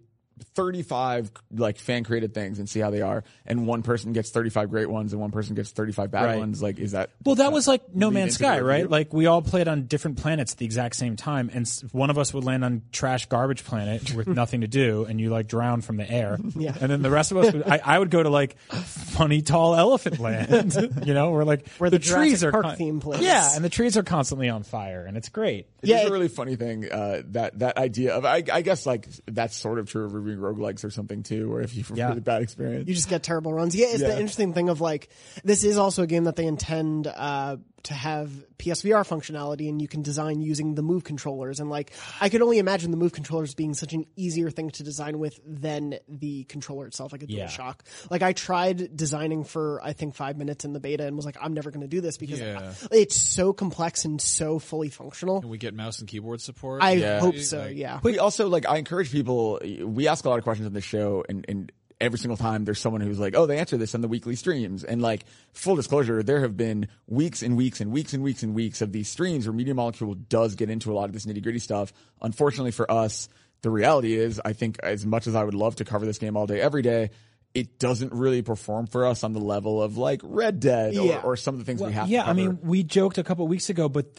35 like fan created things and see how they are, and one person gets 35 great ones and one person gets 35 bad ones. Like, is that that was like No Man's Sky, right? Like we all played on different planets at the exact same time, and one of us would land on trash garbage planet with nothing to do, and you like drown from the air. Yeah. And then the rest of us I would go to like funny tall elephant land, where the trees are Park theme plays. Yeah, and the trees are constantly on fire, and it's great. It's a really funny thing, that idea of, I guess like that's sort of true of reviewing roguelikes or something too, or if you've a really bad experience. You just get terrible runs. Yeah, it's the interesting thing of like, this is also a game that they intend to have PSVR functionality, and you can design using the Move controllers. And like, I could only imagine the Move controllers being such an easier thing to design with than the controller itself, like a DualShock. Like I tried designing for, I think 5 minutes in the beta and was like, I'm never going to do this because it's so complex and so fully functional. Can we get mouse and keyboard support? I hope so, yeah. But also, like, I encourage people, we ask a lot of questions on the show, and every single time there's someone who's like, oh, they answer this on the weekly streams. And like, full disclosure, there have been weeks and weeks and weeks and weeks and weeks of these streams where Media Molecule does get into a lot of this nitty gritty stuff. Unfortunately for us, the reality is, I think as much as I would love to cover this game all day, every day, it doesn't really perform for us on the level of like Red Dead or some of the things we have to cover. I mean, we joked a couple of weeks ago, but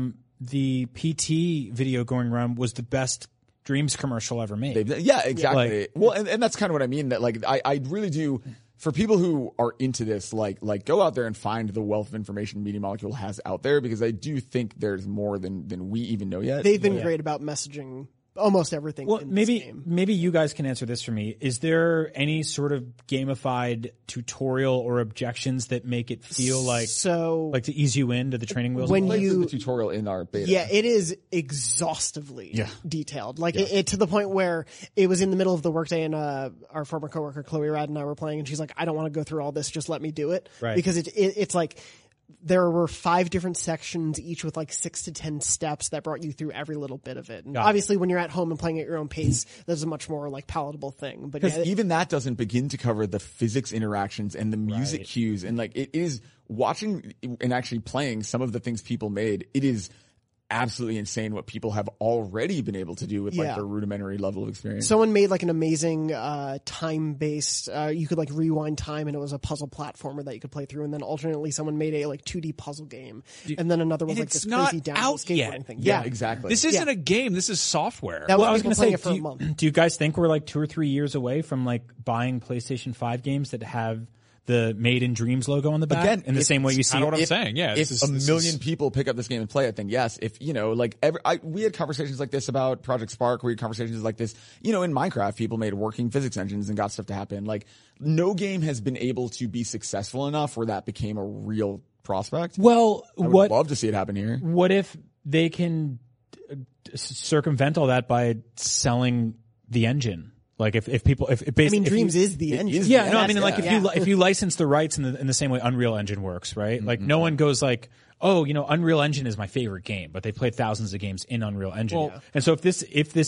the PT video going around was the best Dreams commercial ever made. Yeah, exactly. And that's kind of what I mean, that like, I really do, for people who are into this, like go out there and find the wealth of information Media Molecule has out there, because I do think there's more than we even know yet. They've been great about messaging almost everything. Well, in this game. maybe you guys can answer this for me. Is there any sort of gamified tutorial or objections that make it feel like to ease you into the training wheels? When the tutorial in our beta, it is exhaustively detailed. Like it to the point where it was in the middle of the workday, and our former coworker Chloe Rad and I were playing, and she's like, "I don't want to go through all this. Just let me do it." Right. Because it's like, there were 5 different sections, each with like 6 to 10 steps that brought you through every little bit of it. And obviously when you're at home and playing at your own pace, there's a much more like palatable thing. But even that doesn't begin to cover the physics interactions and the music cues. And like, it is watching and actually playing some of the things people made. It is absolutely insane what people have already been able to do with like their rudimentary level of experience. Someone made like an amazing time-based, you could like rewind time, and it was a puzzle platformer that you could play through, and then alternately someone made a like 2D puzzle game, and then another was like this crazy downhill skateboarding thing. Yeah, exactly. This isn't a game, this is software. That was I was going to say, it for a month. Do you guys think we're like 2 or 3 years away from like buying PlayStation 5 games that have the Made in Dreams logo on the back? Again, in the same way you see what I'm saying. Yeah, if a million people pick up this game and play it, then yes. If we had conversations like this about Project Spark. We had conversations like this, in Minecraft. People made working physics engines and got stuff to happen. Like, no game has been able to be successful enough where that became a real prospect. Well, I would love to see it happen here. What if they can circumvent all that by selling the engine? Like if basically, Dreams is the engine. If you license the rights in the same way Unreal Engine works, right? Like no one goes like, oh, Unreal Engine is my favorite game, but they played thousands of games in Unreal Engine. And so if this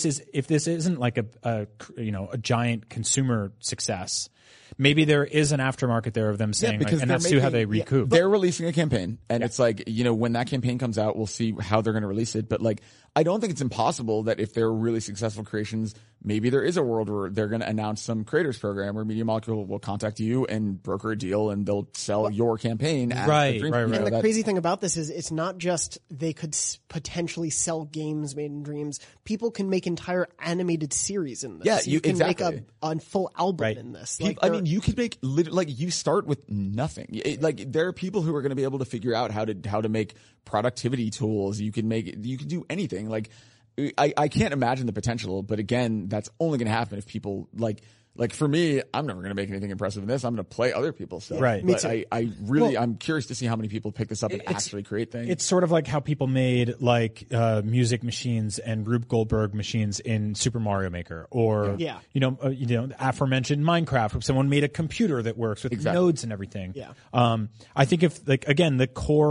isn't like a giant consumer success, maybe there is an aftermarket there of them saying, and that's how they recoup. They're releasing a campaign, and it's like, when that campaign comes out, we'll see how they're going to release it. But like, I don't think it's impossible that if they're really successful creations, maybe there is a world where they're going to announce some creators program where Media Molecule will contact you and broker a deal, and they'll sell your campaign. Right. And the crazy thing about this is it's not just they could potentially sell games made in Dreams. People can make entire animated series in this. Yeah, you can make a full album in this. You could make you start with nothing. There are people who are going to be able to figure out how to make productivity tools. You can do anything. Like, I can't imagine the potential, but again, that's only going to happen if people like for me, I'm never going to make anything impressive in this. I'm going to play other people's stuff. Right. But I'm curious to see how many people pick this up and actually create things. It's sort of like how people made music machines and Rube Goldberg machines in Super Mario Maker, or the aforementioned Minecraft. Someone made a computer that works with nodes and everything. Yeah. I think if again the core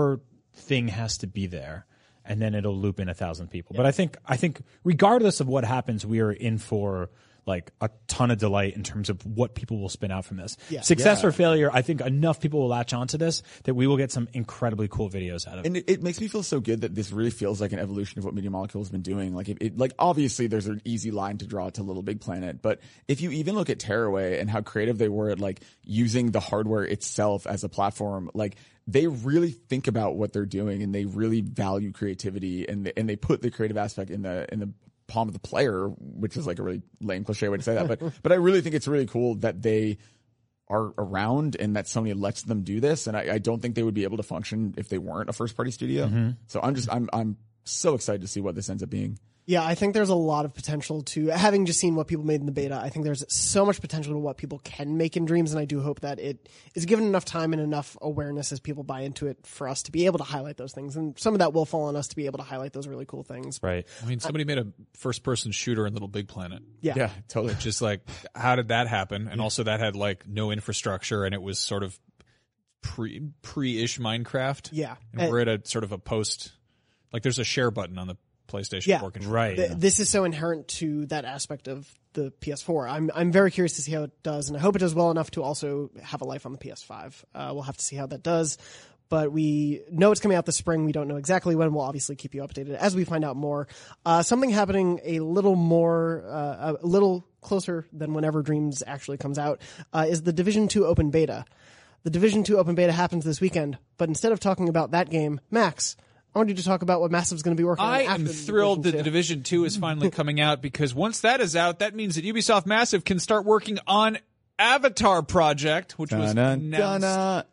thing has to be there, and then it'll loop in 1,000 people. But I think regardless of what happens, we are in for like a ton of delight in terms of what people will spin out from this. Yeah. Success or failure, I think enough people will latch onto this that we will get some incredibly cool videos out of it. And it makes me feel so good that this really feels like an evolution of what Media Molecule has been doing. Like like obviously there's an easy line to draw to Little Big Planet, but if you even look at Tearaway and how creative they were at like using the hardware itself as a platform, like they really think about what they're doing and they really value creativity and they put the creative aspect in the palm of the player, which is like a really lame cliche way to say that, but I really think it's really cool that they are around and that Sony lets them do this. And I don't think they would be able to function if they weren't a first party studio. Mm-hmm. So I'm so excited to see what this ends up being. Yeah, I think there's a lot of potential to, having just seen what people made in the beta, I think there's so much potential to what people can make in Dreams, and I do hope that it is given enough time and enough awareness as people buy into it for us to be able to highlight those things. And some of that will fall on us to be able to highlight those really cool things. Right. I mean, somebody made a first-person shooter in Little Big Planet. Yeah, totally. Just like, how did that happen? And also that had like no infrastructure, and it was sort of pre-ish Minecraft. Yeah. And we're at a sort of a post, like there's a share button on the PlayStation 4 controller. Right. This is so inherent to that aspect of the PS4. I'm very curious to see how it does, and I hope it does well enough to also have a life on the PS5. We'll have to see how that does. But we know it's coming out this spring. We don't know exactly when. We'll obviously keep you updated as we find out more. Something happening a little closer than whenever Dreams actually comes out is the Division 2 open beta. The Division 2 open beta happens this weekend, but instead of talking about that game, Max, I want you to talk about what Massive's going to be working on. I am thrilled that the Division 2 is finally coming out, because once that is out, that means that Ubisoft Massive can start working on Avatar Project, which was announced.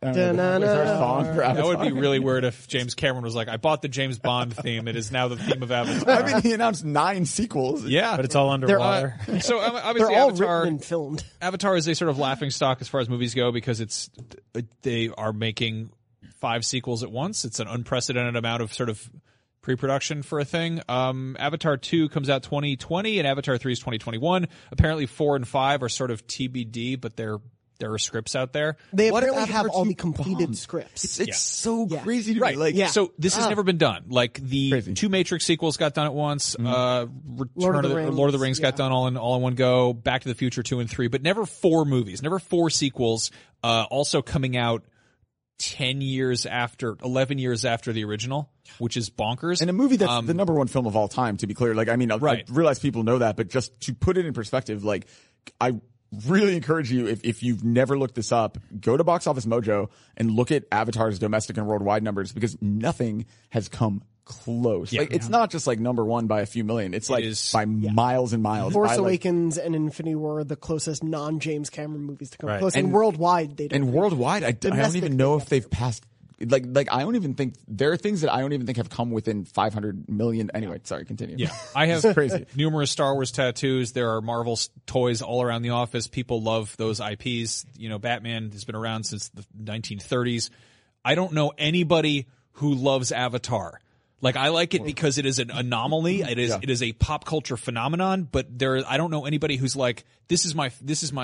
That would be really weird if James Cameron was like, I bought the James Bond theme. It is now the theme of Avatar. I mean, he announced 9 sequels. Yeah. But it's all underwater. So obviously they're all Avatar, written and filmed. Avatar is a sort of laughing stock as far as movies go, because they are making 5 sequels at once. It's an unprecedented amount of sort of pre-production for a thing. Avatar 2 comes out 2020 and Avatar 3 is 2021. Apparently 4 and 5 are sort of TBD, but there are scripts out there. They apparently have all the completed scripts. It's so crazy to me. Right. Like, so this has never been done. Like the 2 Matrix sequels got done at once. Lord of the Rings got done all in one go. Back to the Future 2 and 3, but never 4 movies, never 4 sequels. Also coming out 11 years after the original, which is bonkers. And a movie that's the number 1 film of all time, to be clear. Like, I mean, I realize people know that, but just to put it in perspective, like, I really encourage you, if you've never looked this up, go to Box Office Mojo and look at Avatar's domestic and worldwide numbers, because nothing has come close. Yeah, like, it's not just like number 1 by a few million. It's like by miles and miles. Force Awakens and Infinity War are the closest non-James Cameron movies to come close. And worldwide, they don't. And worldwide, I don't even know if they've passed. Like I don't even think there are things that I don't even think have come within 500 million. Anyway, sorry, continue. Yeah, I have crazy numerous Star Wars tattoos. There are Marvel toys all around the office. People love those IPs. You know, Batman has been around since the 1930s. I don't know anybody who loves Avatar. Like, I like it because it is an anomaly. It is a pop culture phenomenon, but I don't know anybody who's like, this is my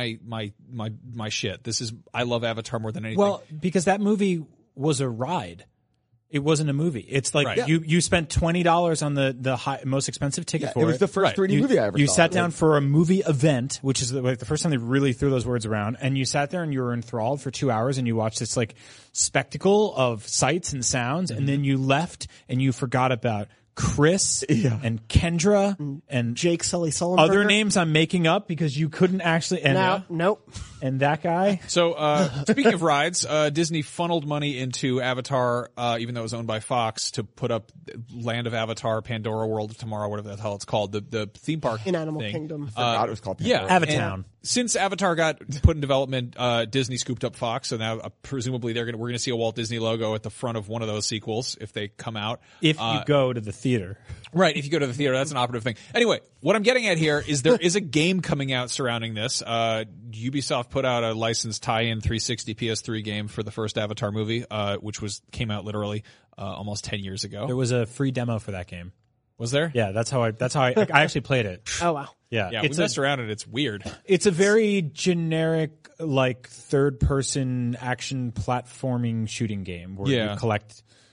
shit. I love Avatar more than anything. Well, because that movie was a ride. It wasn't a movie. It's like you spent $20 on the most expensive ticket for it. It was the first 3D movie I ever saw. You sat down for a movie event, which is the first time they really threw those words around, and you sat there and you were enthralled for 2 hours and you watched this like spectacle of sights and sounds, and then you left and you forgot about Chris and Kendra and Jake Sully Sullenberger. Other names I'm making up because you couldn't actually. And, nope. And that guy. So speaking of rides, Disney funneled money into Avatar, even though it was owned by Fox, to put up Land of Avatar, Pandora World of Tomorrow, whatever the hell it's called, the theme park in Animal thing. Kingdom. I forgot it was called Pandora. Yeah, Avatown. Since Avatar got put in development, Disney scooped up Fox, so now presumably we're going to see a Walt Disney logo at the front of one of those sequels if they come out. If you go to the theater. Right, if you go to the theater, that's an operative thing. Anyway, what I'm getting at here is there is a game coming out surrounding this. Ubisoft put out a licensed tie-in 360 PS3 game for the first Avatar movie, which came out literally almost 10 years ago. There was a free demo for that game. Was there? Yeah, that's how I actually played it. Oh wow. Yeah, we messed around and it's weird. It's a very generic, like, third-person action platforming shooting game where you collect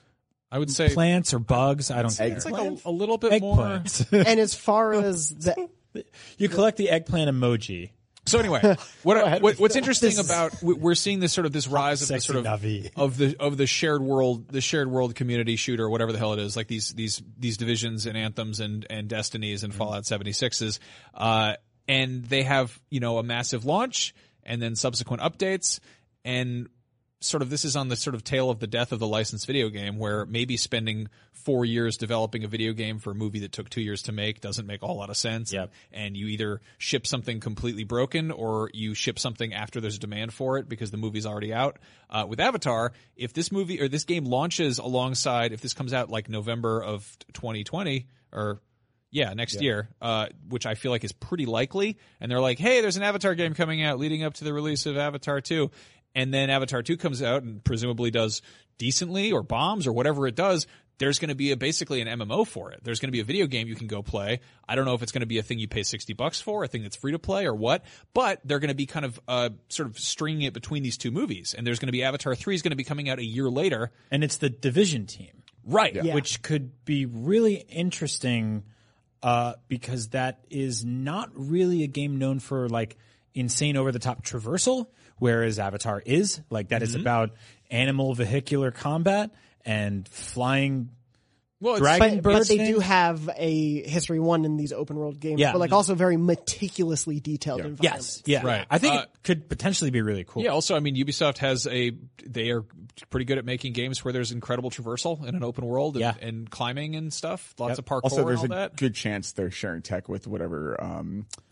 I would say plants or bugs. I don't care. It's like a little bit more. And as far as you collect the eggplant emoji. So anyway, what's interesting about we're seeing this sort of this rise of the sort of the shared world community shooter, whatever the hell it is, like these Divisions and Anthems and Destinies and Fallout 76s, and they have a massive launch and then subsequent updates, and sort of this is on the sort of tail of the death of the licensed video game, where maybe spending 4 years developing a video game for a movie that took 2 years to make doesn't make a whole lot of sense. Yep. And you either ship something completely broken or you ship something after there's a demand for it because the movie's already out. With Avatar, if this movie or this game launches alongside, if this comes out like November of 2020 or next year, which I feel like is pretty likely, and they're like, hey, there's an Avatar game coming out leading up to the release of Avatar 2. And then Avatar 2 comes out and presumably does decently or bombs or whatever it does, there's going to be basically an MMO for it. There's going to be a video game you can go play. I don't know if it's going to be a thing you pay $60 for, a thing that's free to play or what, but they're going to be kind of sort of stringing it between these two movies. And there's going to be Avatar 3 is going to be coming out a year later. And it's the Division team. Right. Yeah. Which could be really interesting because that is not really a game known for like insane over-the-top traversal, whereas Avatar is. Like, that is about animal vehicular combat and flying dragon birds. But they do have a history one in these open world games, but like also very meticulously detailed environments. Yes, yeah. Right. I think it could potentially be really cool. Yeah, also, I mean, Ubisoft they are pretty good at making games where there's incredible traversal in an open world and climbing and stuff. Lots of parkour also, there's and all that. Good chance they're sharing tech with whatever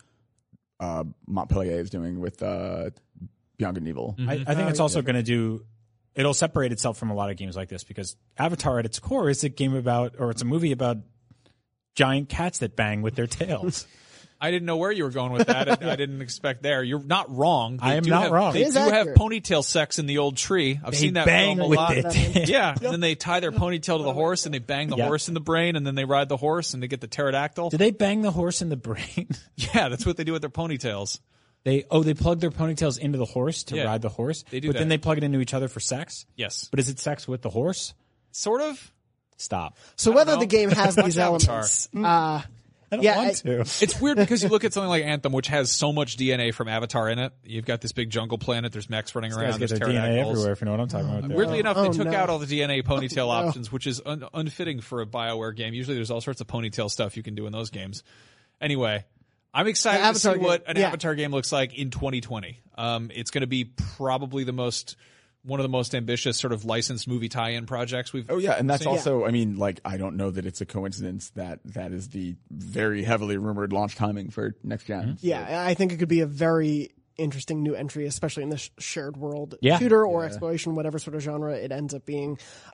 Montpellier is doing with Beyond Good and Evil. I think it's also going to it'll separate itself from a lot of games like this because Avatar at its core is it's a movie about giant cats that bang with their tails. I didn't know where you were going with that. I didn't expect there. You're not wrong. I am not wrong. They do have ponytail sex in the old tree. I've seen that film a lot. Yeah, and then they tie their ponytail to the horse and they bang the horse in the brain and then they ride the horse and they get the pterodactyl. Do they bang the horse in the brain? Yeah, that's what they do with their ponytails. They plug their ponytails into the horse to ride the horse? They do but that. then they plug it into each other for sex? Yes. But is it sex with the horse? Sort of. Stop. So whether the game has these elements, I don't want to. It's weird because you look at something like Anthem, which has so much DNA from Avatar in it. You've got this big jungle planet. There's mechs running around. There's There's DNA pterodactyls. everywhere, if you know what I'm talking about. Weirdly enough, they took out all the DNA ponytail options, which is unfitting for a BioWare game. Usually there's all sorts of ponytail stuff you can do in those games. Anyway, I'm excited to see what an Avatar game looks like in 2020. It's going to be probably one of the most ambitious sort of licensed movie tie-in projects we've and that's seen. also, I mean, like, I don't know that it's a coincidence that is the very heavily rumored launch timing for next gen. Yeah, I think it could be a very interesting new entry, especially in the shared world shooter or exploration, whatever sort of genre it ends up being.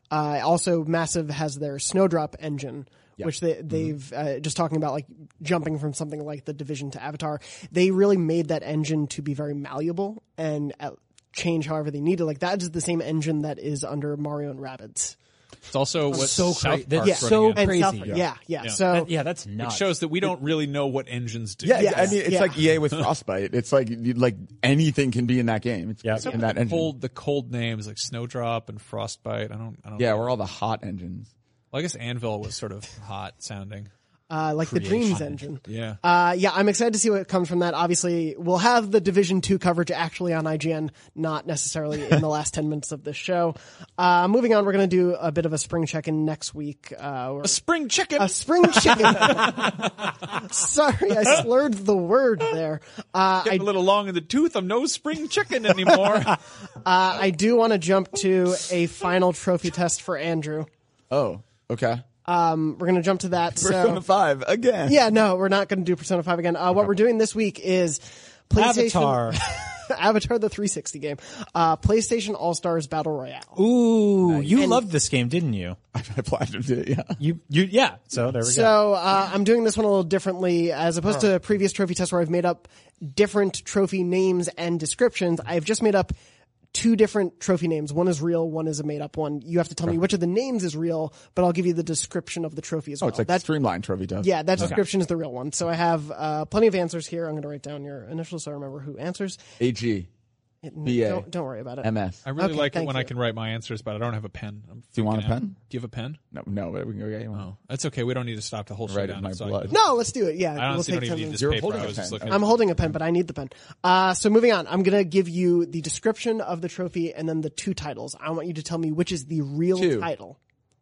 Also, Massive has their Snowdrop engine, which they've just talking about, like jumping from something like the Division to Avatar. They really made that engine to be very malleable and change however they need it. Like, that is the same engine that is under Mario and Rabbids. It's also what's so South crazy. Park's So running in. crazy. So that's nuts. It shows that we don't really know what engines do. I mean, it's like EA with Frostbite. It's like anything can be in that game. It's in that engine. The cold names like Snowdrop and Frostbite. I don't. Yeah, we're all the hot engines. Well, I guess Anvil was sort of hot sounding. Like the Dreams engine. Yeah. I'm excited to see what comes from that. Obviously, we'll have the Division 2 coverage actually on IGN, not necessarily in the last 10 minutes of this show. Moving on, we're going to do a bit of a spring check-in next week. A spring chicken! A spring chicken! Sorry, I slurred the word there. Getting a little long in the tooth. I'm no spring chicken anymore. I do want to jump to a final trophy test for Andrew. Oh, okay. We're going to jump to that. Persona 5 again. Yeah, no, we're not going to do Persona 5 again. What we're doing this week is PlayStation Avatar the 360 game. PlayStation All-Stars Battle Royale. Ooh, you loved this game, didn't you? I platinumed it, yeah. So there we go. So, I'm doing this one a little differently. As opposed to previous trophy tests where I've made up different trophy names and descriptions, I've just made up 2 different trophy names. One is real, one is a made-up one. You have to tell me which of the names is real, but I'll give you the description of the trophy as well. Oh, it's like streamlined trophy test. Yeah, that description is the real one. So I have plenty of answers here. I'm going to write down your initials so I remember who answers. AG. BA. Don't worry about it. MS. I really like it when you. I can write my answers, but I don't have a pen. Do you want a pen? Do you have a pen? No, but we can go get you one. Oh, that's okay. We don't need to stop the whole show Write it down. in my So blood. No, let's do it. Yeah, I honestly we'll don't take even need 10 this You're paper. holding I a was just pen. looking. I'm holding a pen, but I need the pen. So moving on, I'm going to give you the description of the trophy and then the 2 titles. I want you to tell me which is the real 2. title.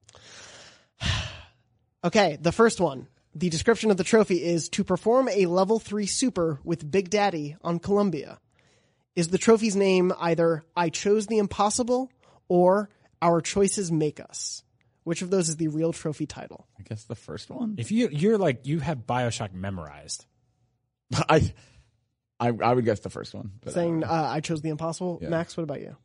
Okay, the first one. The description of the trophy is to perform a level 3 super with Big Daddy on Columbia. Is the trophy's name either I Chose the Impossible or Our Choices Make Us? Which of those is the real trophy title? I guess the first one. If you're like you have BioShock memorized. I would guess the first one. But Saying I Chose the Impossible. Yeah. Max, what about you?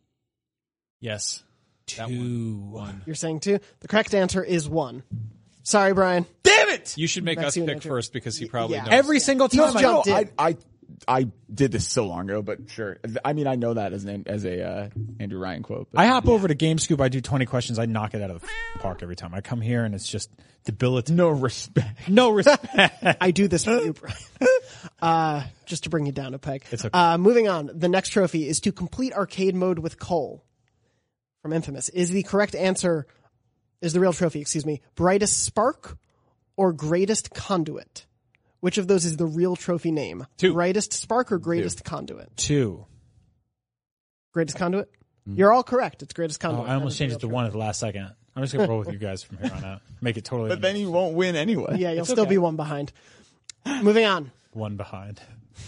Yes. 2-1. You're saying 2? The correct answer is 1. Sorry, Brian. damn it! You should make Max, us you and pick Andrew. first because he probably Yeah. knows. Every single time. He's jumped in. I did this so long ago, but sure. I mean, I know that as a Andrew Ryan quote. But I hop over to GameScoop. I do 20 questions. I knock it out of the park every time. I come here and it's just debilitating. no respect. No respect. I do this for you, Brian. Just to bring you down a peg. It's okay. Moving on. The next trophy is to complete arcade mode with Cole from Infamous. Is the real trophy, Brightest Spark or Greatest Conduit? Which of those is the real trophy name? 2. Brightest Spark or Greatest Conduit? 2. Greatest Conduit? You're all correct. It's Greatest Oh, Conduit. I almost That is changed it the to real 1 at the last second. I'm just going to roll with you guys from here on out. Make it totally. But then you won't win anyway. trophy. Yeah, you'll It's still okay. be 1 behind. Moving on. 1 behind.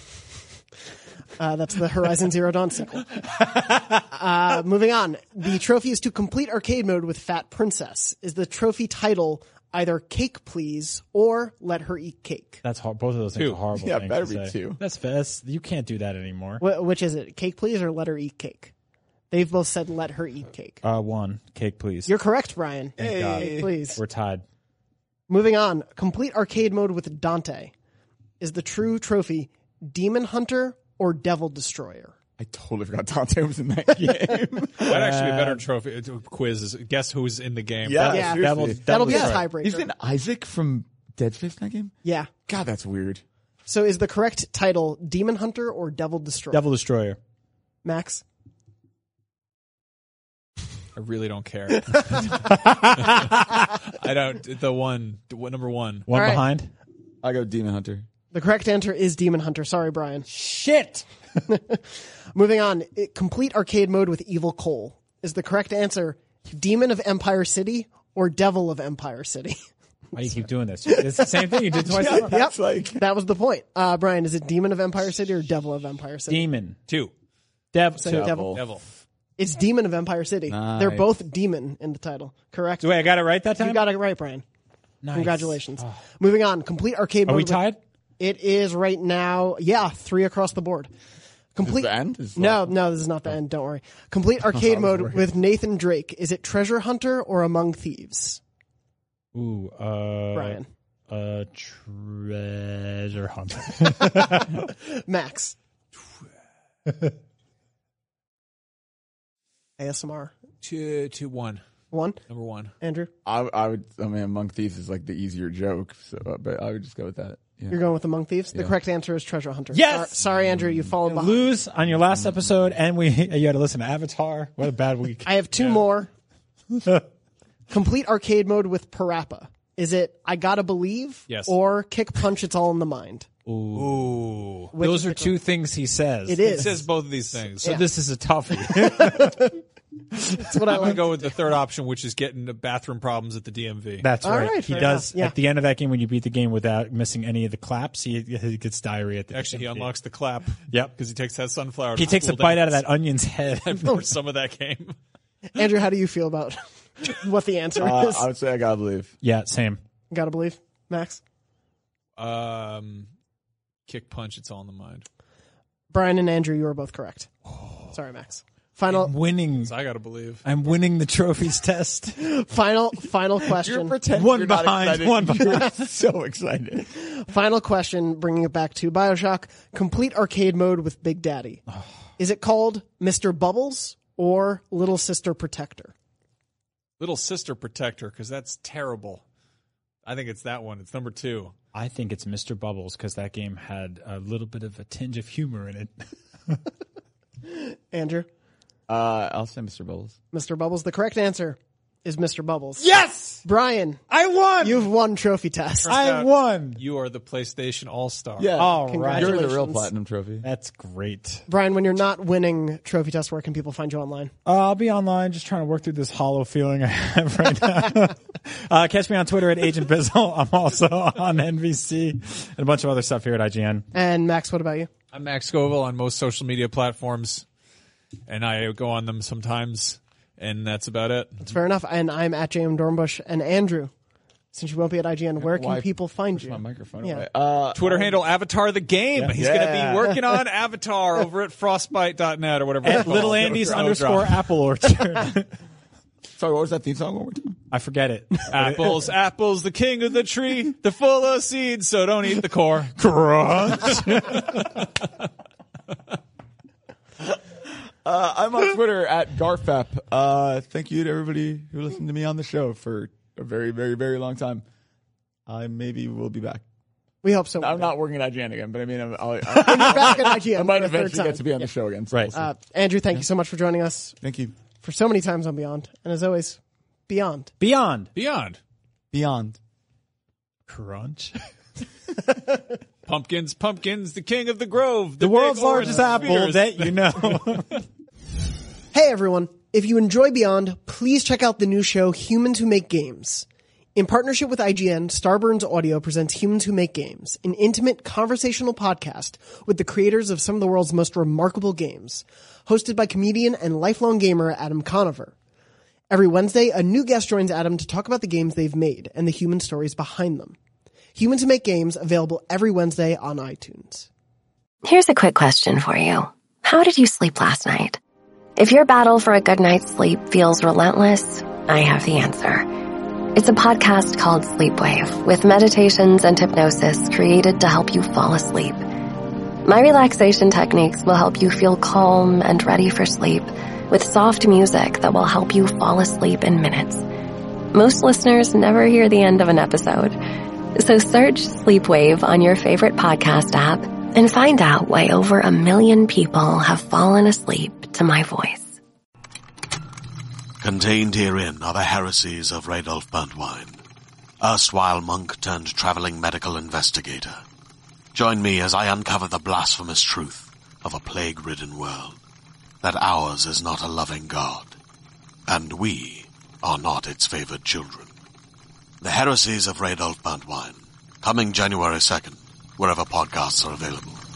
That's the Horizon Zero Dawn sequel. Moving on. The trophy is to complete arcade mode with Fat Princess. Is the trophy title either Cake Please or Let Her Eat Cake? That's hard. Both of those things 2. are horrible. Yeah, things better to be say. 2. That's you can't do that anymore. Which is it? Cake Please or Let Her Eat Cake? They've both said Let Her Eat Cake. 1. Cake, please. You're correct, Brian. God. Cake Please. We're tied. Moving on. Complete arcade mode with Dante. Is the true trophy Demon Hunter or Devil Destroyer? I totally forgot Dante was in that game. That'd actually be a better trophy quiz. Is guess who's in the game? Yeah. Yeah. Seriously. That'll be a Destroyer. tiebreaker. Isn't Isaac from Dead Space in that game? Yeah. God, that's weird. So is the correct title Demon Hunter or Devil Destroyer? Devil Destroyer. Max? I really don't care. I don't. The one, number 1. 1 All right. behind. I go Demon Hunter. The correct answer is Demon Hunter. Sorry, Brian. Shit. Moving on. Complete arcade mode with Evil Cole. Is the correct answer Demon of Empire City or Devil of Empire City? Why do you keep doing this? It's the same thing you did twice. Yep. That's like That was the point. Brian, is it Demon of Empire City or Devil of Empire City? Demon. 2. Devil. Devil. Devil. It's Demon of Empire City. Nice. They're both demon in the title. Correct? Wait, I got it right that time? You got it right, Brian. Nice. Congratulations. Moving on. Complete arcade Are mode. we with- tied? It is right now. Yeah, 3 across the board. Complete. the end? Is No, this is not the end. Don't worry. Complete arcade mode worried. with Nathan Drake. Is it Treasure Hunter or Among Thieves? Ooh, Brian. Treasure Hunter. Max. ASMR. 2-1. 1. Number 1. Andrew. I mean, Among Thieves is like the easier joke, so, but I would just go with that. Yeah. You're going with Among Thieves? The correct answer is Treasure Hunter. Yes! Sorry, Andrew. You've fallen behind. Lose on your last episode, and you had to listen to Avatar. What a bad week. I have 2 more. Complete arcade mode with Parappa. Is it I Gotta Believe? Yes. Or Kick Punch It's All in the Mind? Ooh. Which Those is are the 2 things he says. It It is. says both of these things. So this is a toughie. That's what I I'm going like. to go with the third option, which is getting the bathroom problems at the DMV. That's All right. right, He fair does. enough. Yeah. At the end of that game, when you beat the game without missing any of the claps, he gets diarrhea at the Actually, he end. unlocks the clap. Yep. Because he takes that sunflower. He to takes a school bite out of dance. that onion's head. For some of that game. Andrew, how do you feel about what the answer is? I would say I gotta believe. Yeah, same. Gotta Believe. Max? Kick punch. It's all in the mind. Brian and Andrew, you are both correct. Sorry, Max. Final Winning. I got to believe. I'm winning the trophies test. final question. Pretend One you're not behind, excited. one behind. You're so excited. Final question, bringing it back to BioShock. Complete arcade mode with Big Daddy. Is it called Mr. Bubbles or Little Sister Protector? Little Sister Protector, because that's terrible. I think it's that one. It's number 2. I think it's Mr. Bubbles because that game had a little bit of a tinge of humor in it. Andrew? I'll say Mr. Bubbles. Mr. Bubbles. The correct answer is Mr. Bubbles. Yes! Brian. I won! You've won Trophy Test. I won! You are the PlayStation All-Star. Yeah. All right. You're the real platinum trophy. That's great. Brian, when you're not winning Trophy Test, where can people find you online? I'll be online just trying to work through this hollow feeling I have right now. Catch me on Twitter at Agent Bizzle. I'm also on NBC and a bunch of other stuff here at IGN. And Max, what about you? I'm Max Scoville on most social media platforms, and I go on them sometimes. And that's about it. That's fair enough. And I'm at JM Dornbush. And Andrew, since you won't be at IGN, where can people find you? My microphone Yeah. away. Twitter handle Avatar the Game. Yeah. He's going to be working on Avatar over at frostbite.net or whatever it's At called. Little Andy's _ Apple Orchard. Sorry, what was that theme song one more time? I forget it. Apples, apples, the king of the tree. They're full of seeds, so don't eat the core. Crunch. I'm on Twitter at Garfep. Thank you to everybody who listened to me on the show for a very, very, very long time. I maybe will be back. We hope so. I'm not working at IGN again, but I mean, When you're back at IGN, I might for the third eventually time. get to be on the show again. So Right. we'll see. Andrew, thank you so much for joining us Thank you. for so many times on Beyond. And as always, Beyond. Beyond. Beyond. Crunch. Pumpkins, pumpkins, the king of the grove. The world's big orange largest apple spheres. that you know. Hey everyone, if you enjoy Beyond, please check out the new show Humans Who Make Games. In partnership with IGN, Starburns Audio presents Humans Who Make Games, an intimate conversational podcast with the creators of some of the world's most remarkable games, hosted by comedian and lifelong gamer Adam Conover. Every Wednesday, a new guest joins Adam to talk about the games they've made and the human stories behind them. Humans Who Make Games, available every Wednesday on iTunes. Here's a quick question for you. How did you sleep last night? If your battle for a good night's sleep feels relentless, I have the answer. It's a podcast called Sleepwave, with meditations and hypnosis created to help you fall asleep. My relaxation techniques will help you feel calm and ready for sleep, with soft music that will help you fall asleep in minutes. Most listeners never hear the end of an episode. So search Sleepwave on your favorite podcast app and find out why over 1 million people have fallen asleep to my voice. Contained herein are the heresies of Radolf Burntwine, erstwhile monk turned traveling medical investigator. Join me as I uncover the blasphemous truth of a plague-ridden world, that ours is not a loving God, and we are not its favored children. The Heresies of Radolf Burntwine, coming January 2nd, wherever podcasts are available.